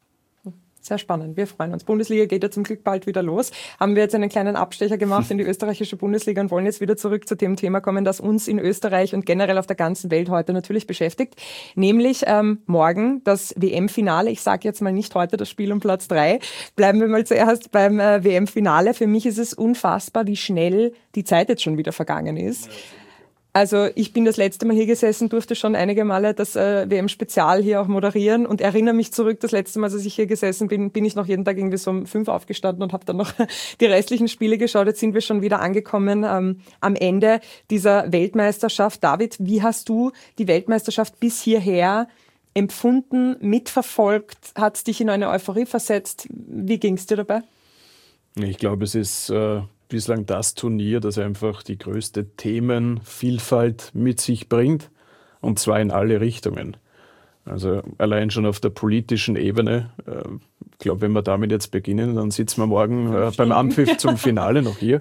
Sehr spannend. Wir freuen uns. Bundesliga geht ja zum Glück bald wieder los. Haben wir jetzt einen kleinen Abstecher gemacht in die österreichische Bundesliga und wollen jetzt wieder zurück zu dem Thema kommen, das uns in Österreich und generell auf der ganzen Welt heute natürlich beschäftigt. Nämlich morgen das WM-Finale. Ich sage jetzt mal nicht heute das Spiel um Platz 3. Bleiben wir mal zuerst beim WM-Finale. Für mich ist es unfassbar, wie schnell die Zeit jetzt schon wieder vergangen ist. Also ich bin das letzte Mal hier gesessen, durfte schon einige Male das WM-Spezial hier auch moderieren und erinnere mich zurück, das letzte Mal, als ich hier gesessen bin ich noch jeden Tag irgendwie so um 5 aufgestanden und habe dann noch die restlichen Spiele geschaut. Jetzt sind wir schon wieder angekommen am Ende dieser Weltmeisterschaft. David, wie hast du die Weltmeisterschaft bis hierher empfunden, mitverfolgt? Hat es dich in eine Euphorie versetzt? Wie ging es dir dabei? Ich glaube, es ist bislang das Turnier, das einfach die größte Themenvielfalt mit sich bringt, und zwar in alle Richtungen. Also allein schon auf der politischen Ebene. Ich glaube, wenn wir damit jetzt beginnen, dann sitzen wir morgen beim Anpfiff zum Finale noch hier.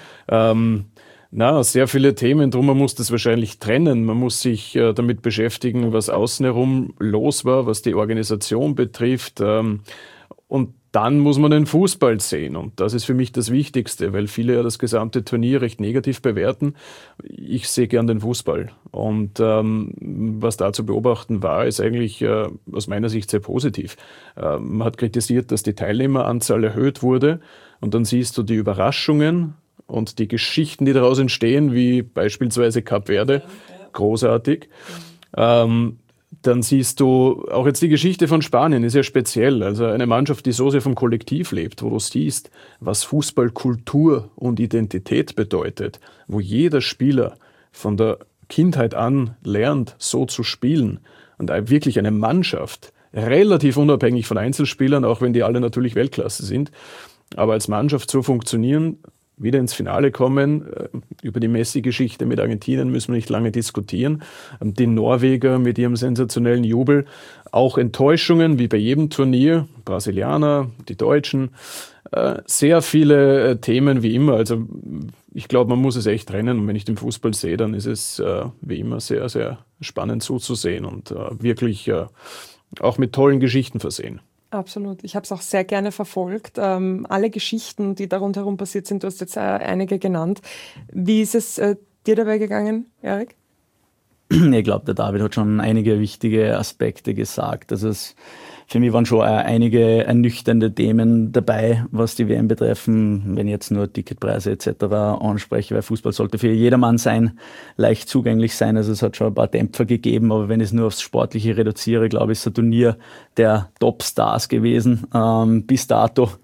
Sehr viele Themen, drum man muss das wahrscheinlich trennen. Man muss sich damit beschäftigen, was außen herum los war, was die Organisation betrifft. Und dann muss man den Fußball sehen. Und das ist für mich das Wichtigste, weil viele ja das gesamte Turnier recht negativ bewerten. Ich sehe gern den Fußball. Und was da zu beobachten war, ist eigentlich aus meiner Sicht sehr positiv. Man hat kritisiert, dass die Teilnehmeranzahl erhöht wurde. Und dann siehst du die Überraschungen und die Geschichten, die daraus entstehen, wie beispielsweise Kap Verde. Großartig. Dann siehst du auch jetzt die Geschichte von Spanien, ist ja speziell. Also eine Mannschaft, die so sehr vom Kollektiv lebt, wo du siehst, was Fußballkultur und Identität bedeutet, wo jeder Spieler von der Kindheit an lernt, so zu spielen, und wirklich eine Mannschaft, relativ unabhängig von Einzelspielern, auch wenn die alle natürlich Weltklasse sind, aber als Mannschaft so funktionieren, wieder ins Finale kommen. Über die Messi-Geschichte mit Argentinien müssen wir nicht lange diskutieren. Die Norweger mit ihrem sensationellen Jubel. Auch Enttäuschungen, wie bei jedem Turnier. Brasilianer, die Deutschen. Sehr viele Themen wie immer. Also ich glaube, man muss es echt trennen. Und wenn ich den Fußball sehe, dann ist es wie immer sehr, sehr spannend zuzusehen und wirklich auch mit tollen Geschichten versehen. Absolut. Ich habe es auch sehr gerne verfolgt. Alle Geschichten, die da rundherum passiert sind, du hast jetzt einige genannt. Wie ist es dir dabei gegangen, Erik? Ich glaube, der David hat schon einige wichtige Aspekte gesagt. Also für mich waren schon einige ernüchternde Themen dabei, was die WM betreffen, wenn ich jetzt nur Ticketpreise etc. anspreche, weil Fußball sollte für jedermann sein, leicht zugänglich sein. Also es hat schon ein paar Dämpfer gegeben, aber wenn ich es nur aufs Sportliche reduziere, glaube ich, ist ein Turnier der Top-Stars gewesen bis dato.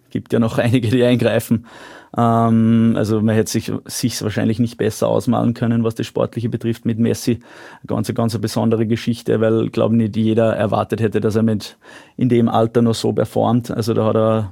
gibt ja noch einige, die eingreifen. Also man hätte sich wahrscheinlich nicht besser ausmalen können, was das Sportliche betrifft mit Messi. Ganz eine besondere Geschichte, weil, glaube ich, nicht jeder erwartet hätte, dass er in dem Alter noch so performt. Also da hat er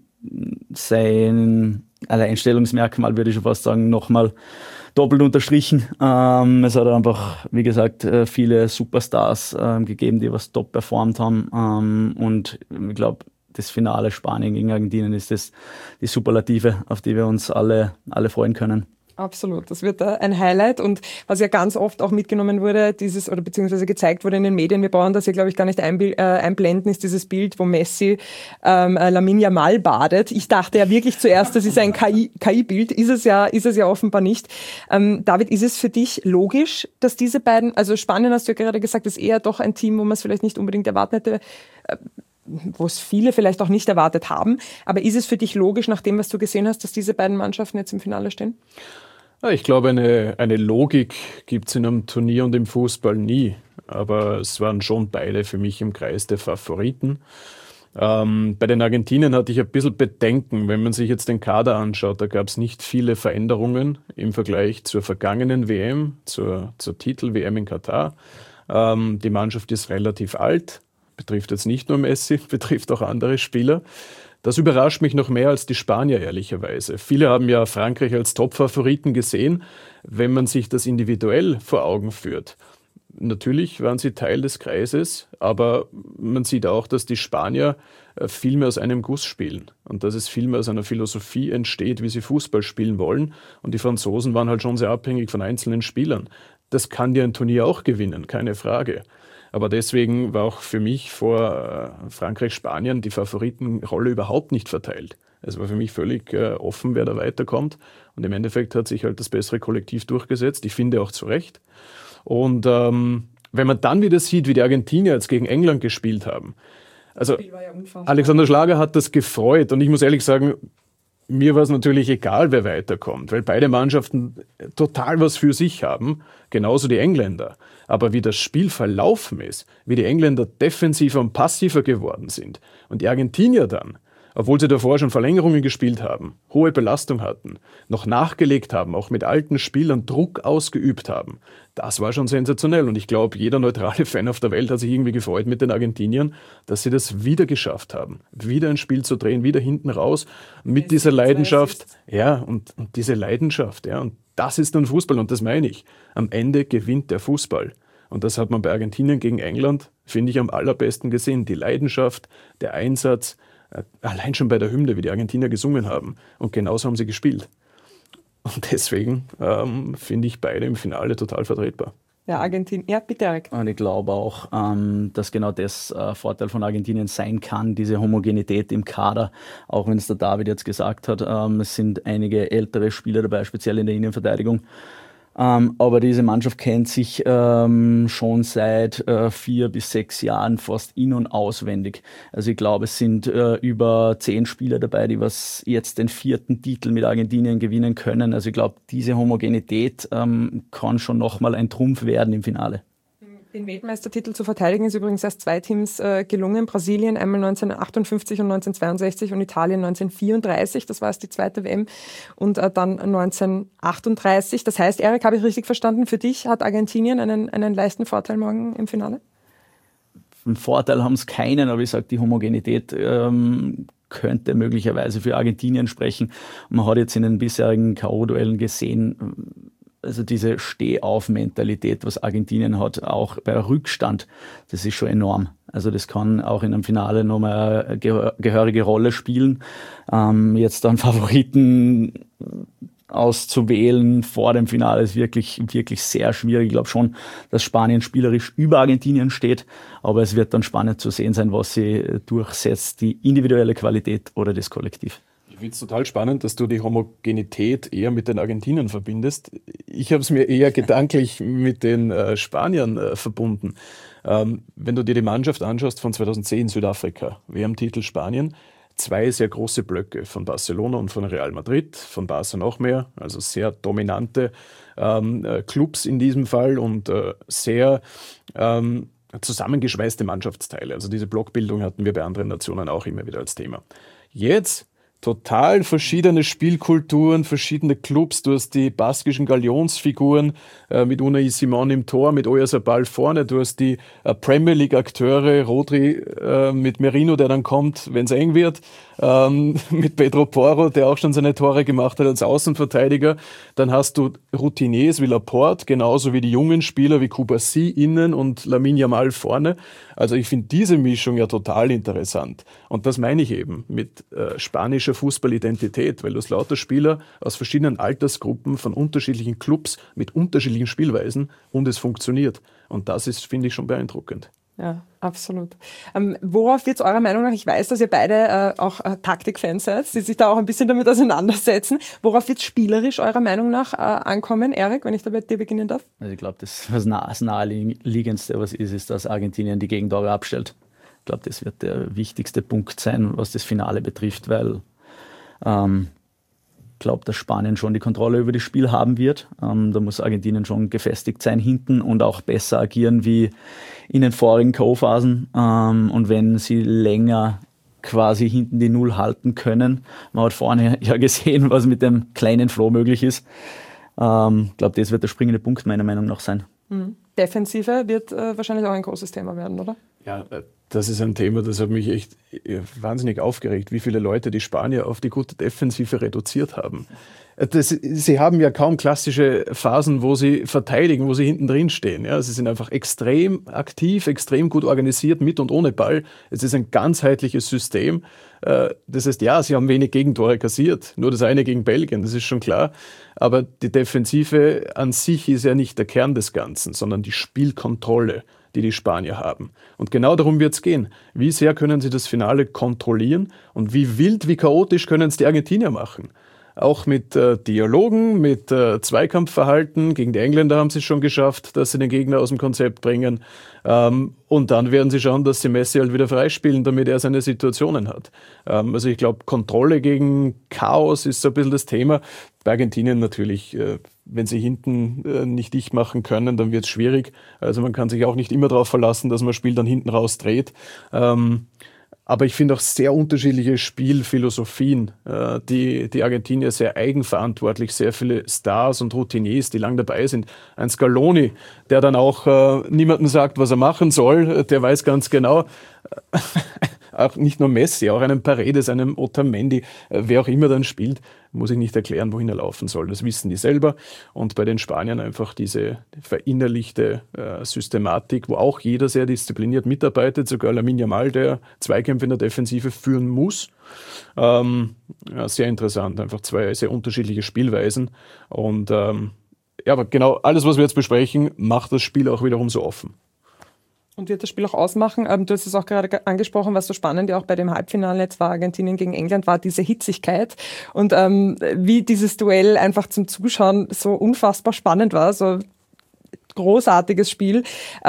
sein Alleinstellungsmerkmal, würde ich schon fast sagen, nochmal doppelt unterstrichen. Es hat einfach, wie gesagt, viele Superstars gegeben, die was top performt haben. Und ich glaube, das Finale Spanien gegen Argentinien ist das die Superlative, auf die wir uns alle freuen können. Absolut, das wird ein Highlight und was ja ganz oft auch mitgenommen wurde, oder beziehungsweise gezeigt wurde in den Medien, wir brauchen das hier, glaube ich, gar nicht einblenden, ist dieses Bild, wo Messi Lamine Yamal badet. Ich dachte ja wirklich zuerst, das ist ein KI-Bild, ist es ja offenbar nicht. David, ist es für dich logisch, dass diese beiden, also Spanien, hast du ja gerade gesagt, ist eher doch ein Team, wo man es vielleicht nicht unbedingt erwartet hätte, wo es viele vielleicht auch nicht erwartet haben, aber ist es für dich logisch, nach dem, was du gesehen hast, dass diese beiden Mannschaften jetzt im Finale stehen? Ich glaube, eine Logik gibt es in einem Turnier und im Fußball nie. Aber es waren schon beide für mich im Kreis der Favoriten. Bei den Argentiniern hatte ich ein bisschen Bedenken, wenn man sich jetzt den Kader anschaut, da gab es nicht viele Veränderungen im Vergleich zur vergangenen WM, zur Titel-WM in Katar. Die Mannschaft ist relativ alt, betrifft jetzt nicht nur Messi, betrifft auch andere Spieler. Das überrascht mich noch mehr als die Spanier, ehrlicherweise. Viele haben ja Frankreich als Top-Favoriten gesehen, wenn man sich das individuell vor Augen führt. Natürlich waren sie Teil des Kreises, aber man sieht auch, dass die Spanier viel mehr aus einem Guss spielen und dass es viel mehr aus einer Philosophie entsteht, wie sie Fußball spielen wollen. Und die Franzosen waren halt schon sehr abhängig von einzelnen Spielern. Das kann dir ein Turnier auch gewinnen, keine Frage. Aber deswegen war auch für mich vor Frankreich-Spanien die Favoritenrolle überhaupt nicht verteilt. Es war für mich völlig offen, wer da weiterkommt. Und im Endeffekt hat sich halt das bessere Kollektiv durchgesetzt. Ich finde auch zu Recht. Und wenn man dann wieder sieht, wie die Argentinier jetzt gegen England gespielt haben. Also Alexander Schlager hat das gefreut. Und ich muss ehrlich sagen, mir war es natürlich egal, wer weiterkommt, weil beide Mannschaften total was für sich haben, genauso die Engländer. Aber wie das Spiel verlaufen ist, wie die Engländer defensiver und passiver geworden sind und die Argentinier dann, obwohl sie davor schon Verlängerungen gespielt haben, hohe Belastung hatten, noch nachgelegt haben, auch mit alten Spielern Druck ausgeübt haben, das war schon sensationell. Und ich glaube, jeder neutrale Fan auf der Welt hat sich irgendwie gefreut mit den Argentiniern, dass sie das wieder geschafft haben, wieder ein Spiel zu drehen, wieder hinten raus, mit dieser Leidenschaft. Ja, und diese Leidenschaft, ja, und das ist dann Fußball und das meine ich. Am Ende gewinnt der Fußball. Und das hat man bei Argentinien gegen England, finde ich, am allerbesten gesehen. Die Leidenschaft, der Einsatz, allein schon bei der Hymne, wie die Argentinier gesungen haben. Und genauso haben sie gespielt. Und deswegen finde ich beide im Finale total vertretbar. Ja, Argentinien. Ja, bitte, Eric. Und ich glaube auch, dass genau das Vorteil von Argentinien sein kann, diese Homogenität im Kader. Auch wenn es der David jetzt gesagt hat, es sind einige ältere Spieler dabei, speziell in der Innenverteidigung. Aber diese Mannschaft kennt sich schon seit 4 bis 6 Jahren fast in- und auswendig. Also ich glaube, es sind über 10 Spieler dabei, die was jetzt den 4. Titel mit Argentinien gewinnen können. Also ich glaube, diese Homogenität kann schon nochmal ein Trumpf werden im Finale. Den Weltmeistertitel zu verteidigen ist übrigens erst 2 Teams gelungen. Brasilien einmal 1958 und 1962 und Italien 1934. Das war erst die zweite WM. Und dann 1938. Das heißt, Erik, habe ich richtig verstanden, für dich hat Argentinien einen leichten Vorteil morgen im Finale? Einen Vorteil haben es keinen, aber ich sage, die Homogenität könnte möglicherweise für Argentinien sprechen. Und man hat jetzt in den bisherigen K.O.-Duellen gesehen, also diese Steh-auf-Mentalität, was Argentinien hat, auch bei Rückstand, das ist schon enorm. Also das kann auch in einem Finale nochmal eine gehörige Rolle spielen. Jetzt dann Favoriten auszuwählen vor dem Finale ist wirklich, wirklich sehr schwierig. Ich glaube schon, dass Spanien spielerisch über Argentinien steht, aber es wird dann spannend zu sehen sein, was sie durchsetzt, die individuelle Qualität oder das Kollektiv. Ich finde es total spannend, dass du die Homogenität eher mit den Argentinern verbindest. Ich habe es mir eher gedanklich mit den Spaniern verbunden. Wenn du dir die Mannschaft anschaust von 2010 Südafrika, WM-Titel Spanien, 2 sehr große Blöcke von Barcelona und von Real Madrid, von Barca noch mehr, also sehr dominante Clubs in diesem Fall und sehr zusammengeschweißte Mannschaftsteile. Also diese Blockbildung hatten wir bei anderen Nationen auch immer wieder als Thema. Jetzt total verschiedene Spielkulturen, verschiedene Clubs. Du hast die baskischen Galionsfiguren mit Unai Simon im Tor, mit Oyarzabal vorne. Du hast die Premier League-Akteure, Rodri mit Merino, der dann kommt, wenn es eng wird, mit Pedro Porro, der auch schon seine Tore gemacht hat als Außenverteidiger. Dann hast du Routiniers wie Laporte, genauso wie die jungen Spieler wie Koulibaly innen und Lamine Yamal vorne. Also ich finde diese Mischung ja total interessant. Und das meine ich eben mit spanischer Fußballidentität, weil du hast lauter Spieler aus verschiedenen Altersgruppen von unterschiedlichen Clubs mit unterschiedlichen Spielweisen und es funktioniert. Und das ist, finde ich, schon beeindruckend. Ja, absolut. Worauf wird es eurer Meinung nach, ich weiß, dass ihr beide auch Taktikfans seid, die sich da auch ein bisschen damit auseinandersetzen, worauf wird es spielerisch eurer Meinung nach ankommen, Erik, wenn ich da bei dir beginnen darf? Also ich glaube, das Naheliegendste, was ist, dass Argentinien die Gegentore abstellt. Ich glaube, das wird der wichtigste Punkt sein, was das Finale betrifft, weil ich glaube, dass Spanien schon die Kontrolle über das Spiel haben wird. Da muss Argentinien schon gefestigt sein hinten und auch besser agieren wie in den vorigen K.O.-Phasen. Und wenn sie länger quasi hinten die Null halten können, man hat vorne ja gesehen, was mit dem kleinen Flo möglich ist. Ich glaube, das wird der springende Punkt meiner Meinung nach sein. Defensive wird wahrscheinlich auch ein großes Thema werden, oder? Ja, das ist ein Thema, das hat mich echt wahnsinnig aufgeregt, wie viele Leute die Spanier auf die gute Defensive reduziert haben. Sie haben ja kaum klassische Phasen, wo sie verteidigen, wo sie hinten drin stehen. Ja, sie sind einfach extrem aktiv, extrem gut organisiert, mit und ohne Ball. Es ist ein ganzheitliches System. Das heißt, ja, sie haben wenig Gegentore kassiert, nur das eine gegen Belgien, das ist schon klar. Aber die Defensive an sich ist ja nicht der Kern des Ganzen, sondern die Spielkontrolle, die Spanier haben. Und genau darum wird es gehen. Wie sehr können sie das Finale kontrollieren und wie wild, wie chaotisch können es die Argentinier machen? Auch mit Dialogen, mit Zweikampfverhalten. Gegen die Engländer haben sie es schon geschafft, dass sie den Gegner aus dem Konzept bringen. Und dann werden sie schauen, dass sie Messi halt wieder freispielen, damit er seine Situationen hat. Also ich glaube, Kontrolle gegen Chaos ist so ein bisschen das Thema. Bei Argentinien natürlich, wenn sie hinten nicht dicht machen können, dann wird es schwierig. Also man kann sich auch nicht immer darauf verlassen, dass man das Spiel dann hinten raus dreht. Aber ich finde auch sehr unterschiedliche Spielphilosophien. Die Argentinier sehr eigenverantwortlich, sehr viele Stars und Routiniers, die lang dabei sind. Ein Scaloni, der dann auch niemandem sagt, was er machen soll, der weiß ganz genau, auch nicht nur Messi, auch einem Paredes, einem Otamendi, wer auch immer dann spielt, muss ich nicht erklären, wohin er laufen soll. Das wissen die selber. Und bei den Spaniern einfach diese verinnerlichte Systematik, wo auch jeder sehr diszipliniert mitarbeitet, sogar Lamine Yamal, der Zweikämpfe in der Defensive führen muss. Ja, sehr interessant, einfach zwei sehr unterschiedliche Spielweisen. Und ja, aber genau alles, was wir jetzt besprechen, macht das Spiel auch wiederum so offen. Und wird das Spiel auch ausmachen? Du hast es auch gerade angesprochen, was so spannend ja auch bei dem Halbfinale jetzt war, Argentinien gegen England, war diese Hitzigkeit. Und wie dieses Duell einfach zum Zuschauen so unfassbar spannend war, so großartiges Spiel.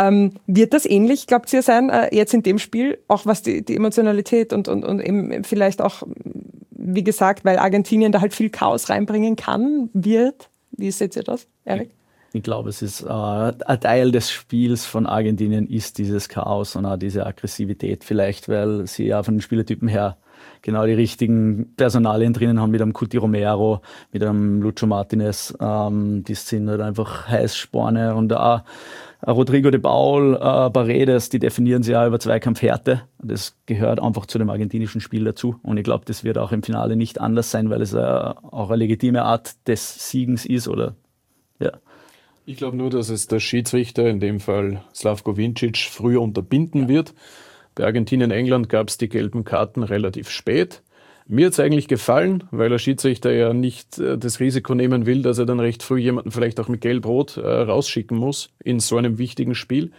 Wird das ähnlich, glaubt ihr, sein, jetzt in dem Spiel, auch was die Emotionalität und eben vielleicht auch, wie gesagt, weil Argentinien da halt viel Chaos reinbringen kann, wird? Wie seht ihr das, Erik? Ich glaube, es ist ein Teil des Spiels von Argentinien ist dieses Chaos und auch diese Aggressivität vielleicht, weil sie ja von den Spielertypen her genau die richtigen Personalien drinnen haben mit einem Cuti Romero, mit einem Lucho Martinez. Die sind halt einfach Heißsporne und auch Rodrigo de Paul, Paredes, die definieren sich ja über Zweikampfhärte. Das gehört einfach zu dem argentinischen Spiel dazu. Und ich glaube, das wird auch im Finale nicht anders sein, weil es auch eine legitime Art des Siegens ist oder ja. Ich glaube nur, dass es der Schiedsrichter, in dem Fall Slavko Vincic, früher unterbinden wird. Bei Argentinien-England gab es die gelben Karten relativ spät. Mir hat es eigentlich gefallen, weil der Schiedsrichter ja nicht das Risiko nehmen will, dass er dann recht früh jemanden vielleicht auch mit Gelb-Rot rausschicken muss in so einem wichtigen Spiel.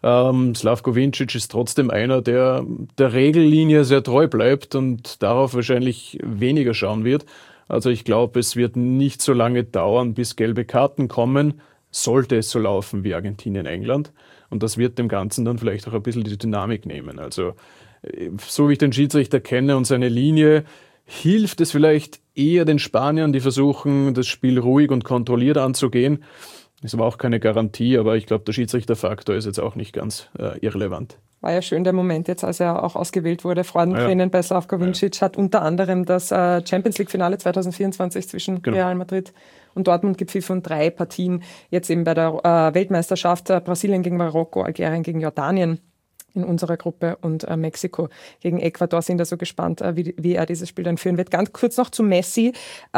Slavko Vincic ist trotzdem einer, der der Regellinie sehr treu bleibt und darauf wahrscheinlich weniger schauen wird. Also ich glaube, es wird nicht so lange dauern, bis gelbe Karten kommen, sollte es so laufen wie Argentinien-England. Und das wird dem Ganzen dann vielleicht auch ein bisschen die Dynamik nehmen. Also so wie ich den Schiedsrichter kenne und seine Linie, hilft es vielleicht eher den Spaniern, die versuchen, das Spiel ruhig und kontrolliert anzugehen. Ist aber auch keine Garantie, aber ich glaube, der Schiedsrichterfaktor ist jetzt auch nicht ganz irrelevant. War ja schön der Moment jetzt, als er auch ausgewählt wurde. Freudentränen bei Slavko Vincic hat unter anderem das Champions-League-Finale 2024 zwischen Real Madrid und Dortmund gepfiffen und 3 Partien jetzt eben bei der Weltmeisterschaft. Brasilien gegen Marokko, Algerien gegen Jordanien in unserer Gruppe und Mexiko gegen Ecuador. Sind also gespannt, wie er dieses Spiel dann führen wird. Ganz kurz noch zu Messi.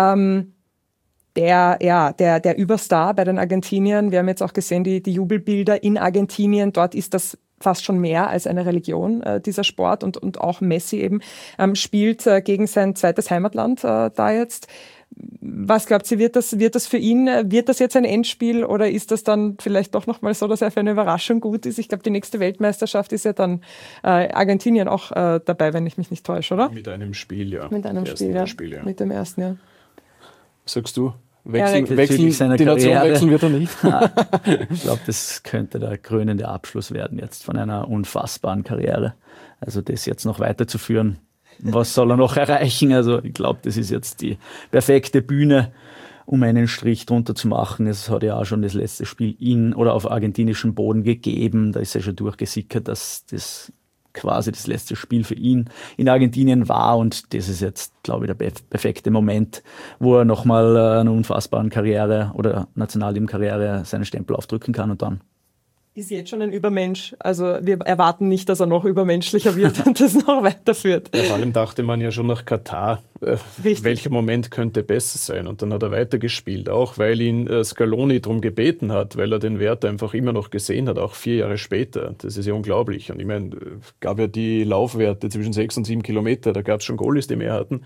Der Überstar bei den Argentiniern. Wir haben jetzt auch gesehen, die Jubelbilder in Argentinien. Dort ist das fast schon mehr als eine Religion, dieser Sport. Und auch Messi eben spielt gegen sein zweites Heimatland da jetzt. Was glaubt ihr, wird das für ihn, wird das jetzt ein Endspiel oder ist das dann vielleicht doch nochmal so, dass er für eine Überraschung gut ist? Ich glaube, die nächste Weltmeisterschaft ist ja dann Argentinien auch dabei, wenn ich mich nicht täusche, oder? Mit einem Spiel, ja. Mit einem Spiel, ja. Mit dem ersten, ja. Sagst du? Die Nation wechseln wird er nicht? Ich glaube, das könnte der krönende Abschluss werden jetzt von einer unfassbaren Karriere. Also das jetzt noch weiterzuführen, was soll er noch erreichen? Also ich glaube, das ist jetzt die perfekte Bühne, um einen Strich drunter zu machen. Es hat ja auch schon das letzte Spiel in oder auf argentinischem Boden gegeben. Da ist ja schon durchgesickert, dass das quasi das letzte Spiel für ihn in Argentinien war und das ist jetzt, glaube ich, der perfekte Moment, wo er nochmal einer unfassbaren Karriere oder Nationalteam-Karriere seinen Stempel aufdrücken kann und dann ist jetzt schon ein Übermensch. Also wir erwarten nicht, dass er noch übermenschlicher wird und das noch weiterführt. Ja, vor allem dachte man ja schon nach Katar, welcher Moment könnte besser sein. Und dann hat er weitergespielt, auch weil ihn Scaloni darum gebeten hat, weil er den Wert einfach immer noch gesehen hat, auch 4 Jahre später. Das ist ja unglaublich. Und ich meine, gab ja die Laufwerte zwischen 6 und 7 Kilometer, da gab es schon Goalies, die mehr hatten.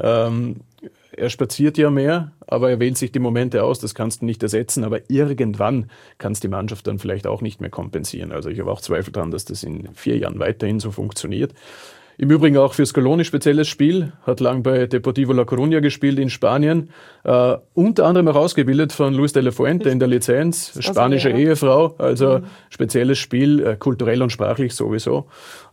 Er spaziert ja mehr, aber er wählt sich die Momente aus, das kannst du nicht ersetzen, aber irgendwann kann es die Mannschaft dann vielleicht auch nicht mehr kompensieren. Also ich habe auch Zweifel daran, dass das in 4 Jahren weiterhin so funktioniert. Im Übrigen auch für Scaloni spezielles Spiel, hat lang bei Deportivo La Coruña gespielt in Spanien, unter anderem auch ausgebildet von Luis de la Fuente in der Lizenz, spanische Ehefrau, also spezielles Spiel, kulturell und sprachlich sowieso.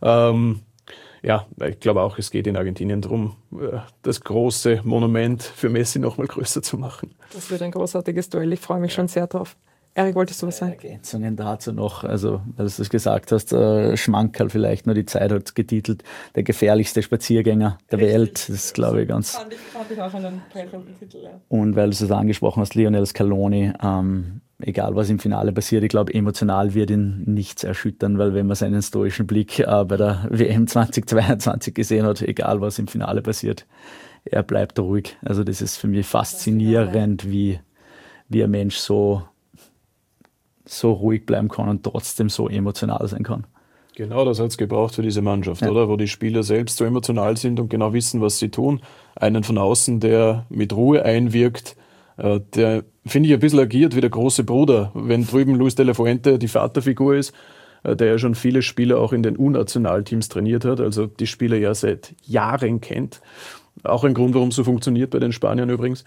Ja, ich glaube auch, es geht in Argentinien darum, das große Monument für Messi noch mal größer zu machen. Das wird ein großartiges Duell, ich freue mich schon sehr drauf. Erik, wolltest du was sagen? Ergänzungen dazu noch, also weil du es gesagt hast, Schmankerl vielleicht, nur die Zeit hat getitelt, der gefährlichste Spaziergänger der Welt, das ist, glaube ich, ganz... Fand ich auch einen prägenden Titel, ja. Und weil du es angesprochen hast, Lionel Scaloni, egal was im Finale passiert, ich glaube, emotional wird ihn nichts erschüttern, weil wenn man seinen stoischen Blick bei der WM 2022 gesehen hat, egal was im Finale passiert, er bleibt ruhig. Also das ist für mich faszinierend, wie ein Mensch so ruhig bleiben kann und trotzdem so emotional sein kann. Genau, das hat es gebraucht für diese Mannschaft, oder? Wo die Spieler selbst so emotional sind und genau wissen, was sie tun. Einen von außen, der mit Ruhe einwirkt, der, finde ich, ein bisschen agiert wie der große Bruder, wenn drüben Luis de la Fuente die Vaterfigur ist, der ja schon viele Spieler auch in den U-Nationalteams trainiert hat, also die Spieler ja seit Jahren kennt. Auch ein Grund, warum es so funktioniert bei den Spaniern übrigens.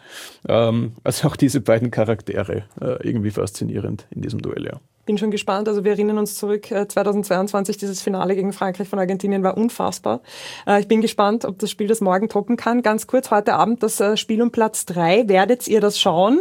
Also auch diese beiden Charaktere irgendwie faszinierend in diesem Duell, ja. Bin schon gespannt. Also wir erinnern uns zurück, 2022, dieses Finale gegen Frankreich von Argentinien war unfassbar. Ich bin gespannt, ob das Spiel das morgen toppen kann. Ganz kurz, heute Abend das Spiel um Platz 3. Werdet ihr das schauen?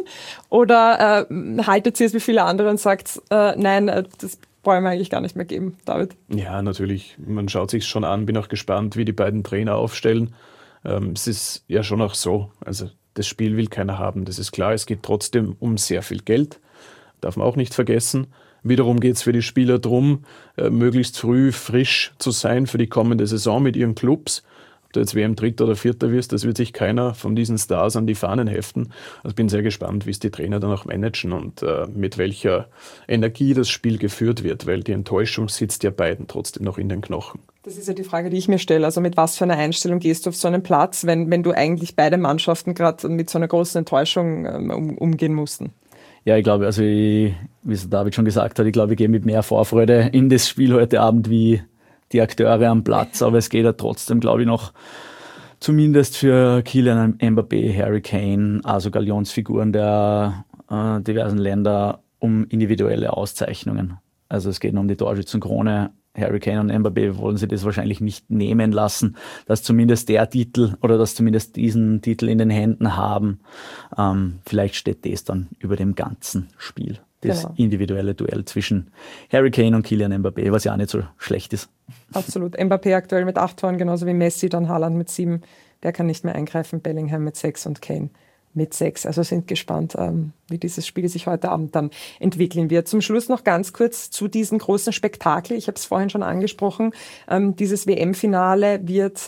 Oder haltet ihr es wie viele andere und sagt, nein, das wollen wir eigentlich gar nicht mehr geben, David? Ja, natürlich. Man schaut sich schon an. Bin auch gespannt, wie die beiden Trainer aufstellen. Es ist ja schon auch so, also das Spiel will keiner haben, das ist klar. Es geht trotzdem um sehr viel Geld, darf man auch nicht vergessen. Wiederum geht es für die Spieler darum, möglichst früh frisch zu sein für die kommende Saison mit ihren Clubs. Ob du jetzt WM Dritter oder Vierter wirst, das wird sich keiner von diesen Stars an die Fahnen heften. Also bin sehr gespannt, wie es die Trainer dann auch managen und mit welcher Energie das Spiel geführt wird, weil die Enttäuschung sitzt ja beiden trotzdem noch in den Knochen. Das ist ja die Frage, die ich mir stelle. Also mit was für einer Einstellung gehst du auf so einen Platz, wenn du eigentlich beide Mannschaften gerade mit so einer großen Enttäuschung umgehen mussten? Ja, ich glaube, also wie es David schon gesagt hat, ich glaube, ich gehe mit mehr Vorfreude in das Spiel heute Abend wie die Akteure am Platz. Aber es geht ja trotzdem, glaube ich, noch zumindest für Kylian Mbappé, Harry Kane, also Galionsfiguren der diversen Länder um individuelle Auszeichnungen. Also es geht nur um die Torschützenkrone. Harry Kane und Mbappé wollen sie das wahrscheinlich nicht nehmen lassen, dass zumindest der Titel oder dass zumindest diesen Titel in den Händen haben. Vielleicht steht das dann über dem ganzen Spiel. das Genau. individuelle Duell zwischen Harry Kane und Kylian Mbappé, was ja auch nicht so schlecht ist. Absolut. Mbappé aktuell mit 8 Toren, genauso wie Messi, dann Haaland mit 7. Der kann nicht mehr eingreifen, Bellingham mit 6 und Kane mit 6. Also sind gespannt, wie dieses Spiel sich heute Abend dann entwickeln wird. Zum Schluss noch ganz kurz zu diesem großen Spektakel. Ich habe es vorhin schon angesprochen. Dieses WM-Finale wird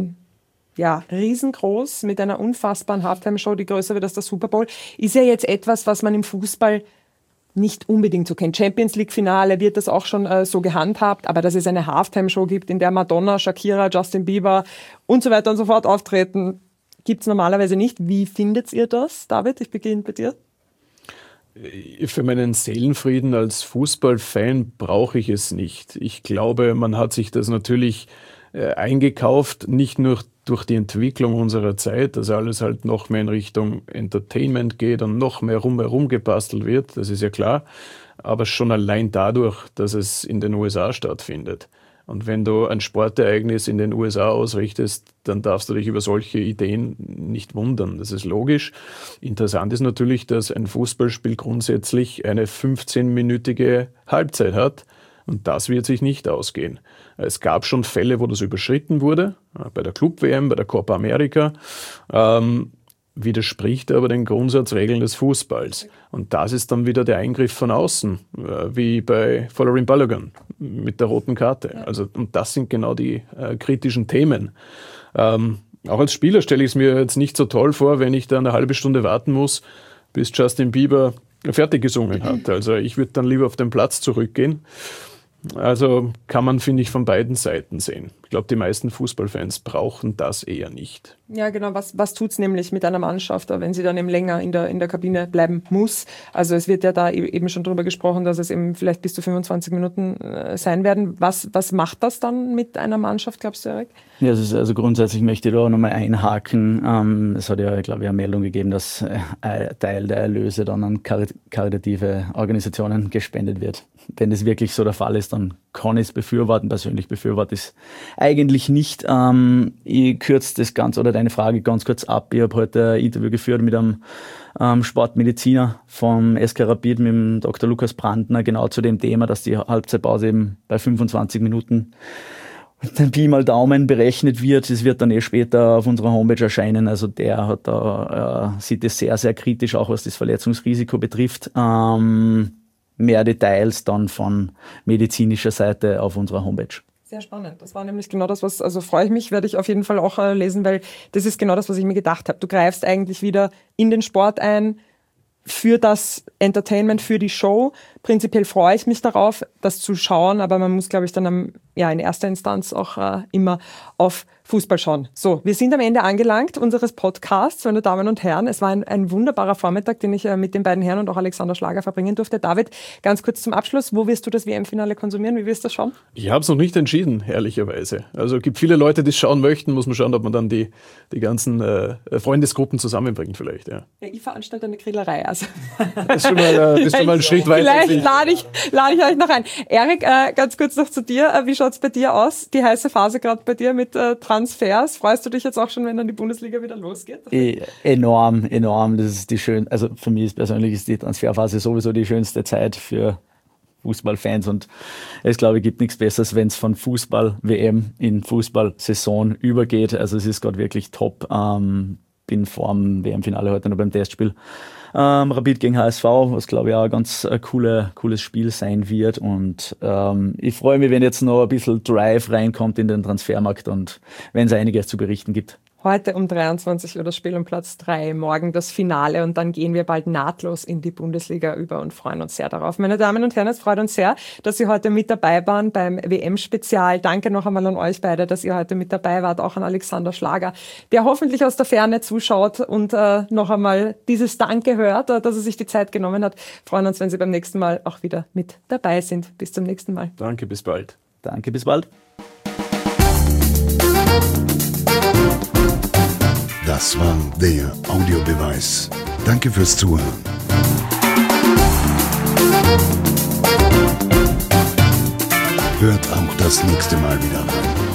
riesengroß mit einer unfassbaren Halftime-Show, die größer wird als der Super Bowl. Ist ja jetzt etwas, was man im Fußball nicht unbedingt so kennt. Champions League-Finale wird das auch schon so gehandhabt, aber dass es eine Halftime-Show gibt, in der Madonna, Shakira, Justin Bieber und so weiter und so fort auftreten, gibt es normalerweise nicht. Wie findet ihr das, David? Ich beginne bei dir. Für meinen Seelenfrieden als Fußballfan brauche ich es nicht. Ich glaube, man hat sich das natürlich eingekauft, nicht nur durch die Entwicklung unserer Zeit, dass alles halt noch mehr in Richtung Entertainment geht und noch mehr rumherum gebastelt wird, das ist ja klar, aber schon allein dadurch, dass es in den USA stattfindet. Und wenn du ein Sportereignis in den USA ausrichtest, dann darfst du dich über solche Ideen nicht wundern. Das ist logisch. Interessant ist natürlich, dass ein Fußballspiel grundsätzlich eine 15-minütige Halbzeit hat. Und das wird sich nicht ausgehen. Es gab schon Fälle, wo das überschritten wurde, bei der Club-WM, bei der Copa America, widerspricht aber den Grundsatzregeln des Fußballs. Und das ist dann wieder der Eingriff von außen, wie bei Folarin Balogun mit der roten Karte. Also, und das sind genau die kritischen Themen. Auch als Spieler stelle ich es mir jetzt nicht so toll vor, wenn ich da eine halbe Stunde warten muss, bis Justin Bieber fertig gesungen hat. Also ich würde dann lieber auf den Platz zurückgehen. Also kann man, finde ich, von beiden Seiten sehen. Ich glaube, die meisten Fußballfans brauchen das eher nicht. Ja, genau. Was tut es nämlich mit einer Mannschaft, wenn sie dann eben länger in der Kabine bleiben muss? Also es wird ja da eben schon drüber gesprochen, dass es eben vielleicht bis zu 25 Minuten sein werden. Was macht das dann mit einer Mannschaft, glaubst du, Erik? Ja, also grundsätzlich möchte ich da nochmal einhaken. Es hat ja, glaube ich, eine Meldung gegeben, dass ein Teil der Erlöse dann an karitative Organisationen gespendet wird. Wenn das wirklich so der Fall ist, dann kann ich es befürworten. Persönlich befürworte ich es eigentlich nicht. Ich kürze das Ganze oder deine Frage ganz kurz ab. Ich habe heute ein Interview geführt mit einem Sportmediziner vom SK Rapid, mit dem Dr. Lukas Brandner, genau zu dem Thema, dass die Halbzeitpause eben bei 25 Minuten den Pi mal Daumen berechnet wird. Es wird dann später auf unserer Homepage erscheinen. Also der hat da, sieht es sehr, sehr kritisch, auch was das Verletzungsrisiko betrifft. Mehr Details dann von medizinischer Seite auf unserer Homepage. Sehr spannend. Das war nämlich genau das, also freue ich mich, werde ich auf jeden Fall auch lesen, weil das ist genau das, was ich mir gedacht habe. Du greifst eigentlich wieder in den Sport ein, für das Entertainment, für die Show. Prinzipiell freue ich mich darauf, das zu schauen, aber man muss, glaube ich, dann in erster Instanz auch immer auf Fußball schauen. So, wir sind am Ende angelangt unseres Podcasts, meine Damen und Herren. Es war ein wunderbarer Vormittag, den ich mit den beiden Herren und auch Alexander Schlager verbringen durfte. David, ganz kurz zum Abschluss, wo wirst du das WM-Finale konsumieren? Wie wirst du das schauen? Ich habe es noch nicht entschieden, ehrlicherweise. Also es gibt viele Leute, die es schauen möchten. Muss man schauen, ob man dann die ganzen Freundesgruppen zusammenbringt vielleicht. Ja. Ja, ich veranstalte eine Grillerei. Also. Das ist schon mal ein Schritt weiter. Vielleicht lade ich euch noch ein. Erik, ganz kurz noch zu dir. Wie schaut es bei dir aus? Die heiße Phase gerade bei dir mit Transfers. Freust du dich jetzt auch schon, wenn dann die Bundesliga wieder losgeht? Enorm. Das ist also für mich persönlich ist die Transferphase sowieso die schönste Zeit für Fußballfans und es, glaube ich, gibt nichts Besseres, wenn es von Fußball-WM in Fußball-Saison übergeht. Also es ist gerade wirklich top. Bin vor dem WM-Finale heute noch beim Testspiel. Rapid gegen HSV, was glaube ich auch ein ganz cooles Spiel sein wird. Und ich freue mich, wenn jetzt noch ein bisschen Drive reinkommt in den Transfermarkt und wenn es einiges zu berichten gibt. Heute um 23 Uhr das Spiel um Platz 3, morgen das Finale und dann gehen wir bald nahtlos in die Bundesliga über und freuen uns sehr darauf. Meine Damen und Herren, es freut uns sehr, dass Sie heute mit dabei waren beim WM-Spezial. Danke noch einmal an euch beide, dass ihr heute mit dabei wart, auch an Alexander Schlager, der hoffentlich aus der Ferne zuschaut und noch einmal dieses Danke hört, dass er sich die Zeit genommen hat. Freuen uns, wenn Sie beim nächsten Mal auch wieder mit dabei sind. Bis zum nächsten Mal. Danke, bis bald. Danke, bis bald. Das war der Audiobeweis. Danke fürs Zuhören. Hört auch das nächste Mal wieder rein.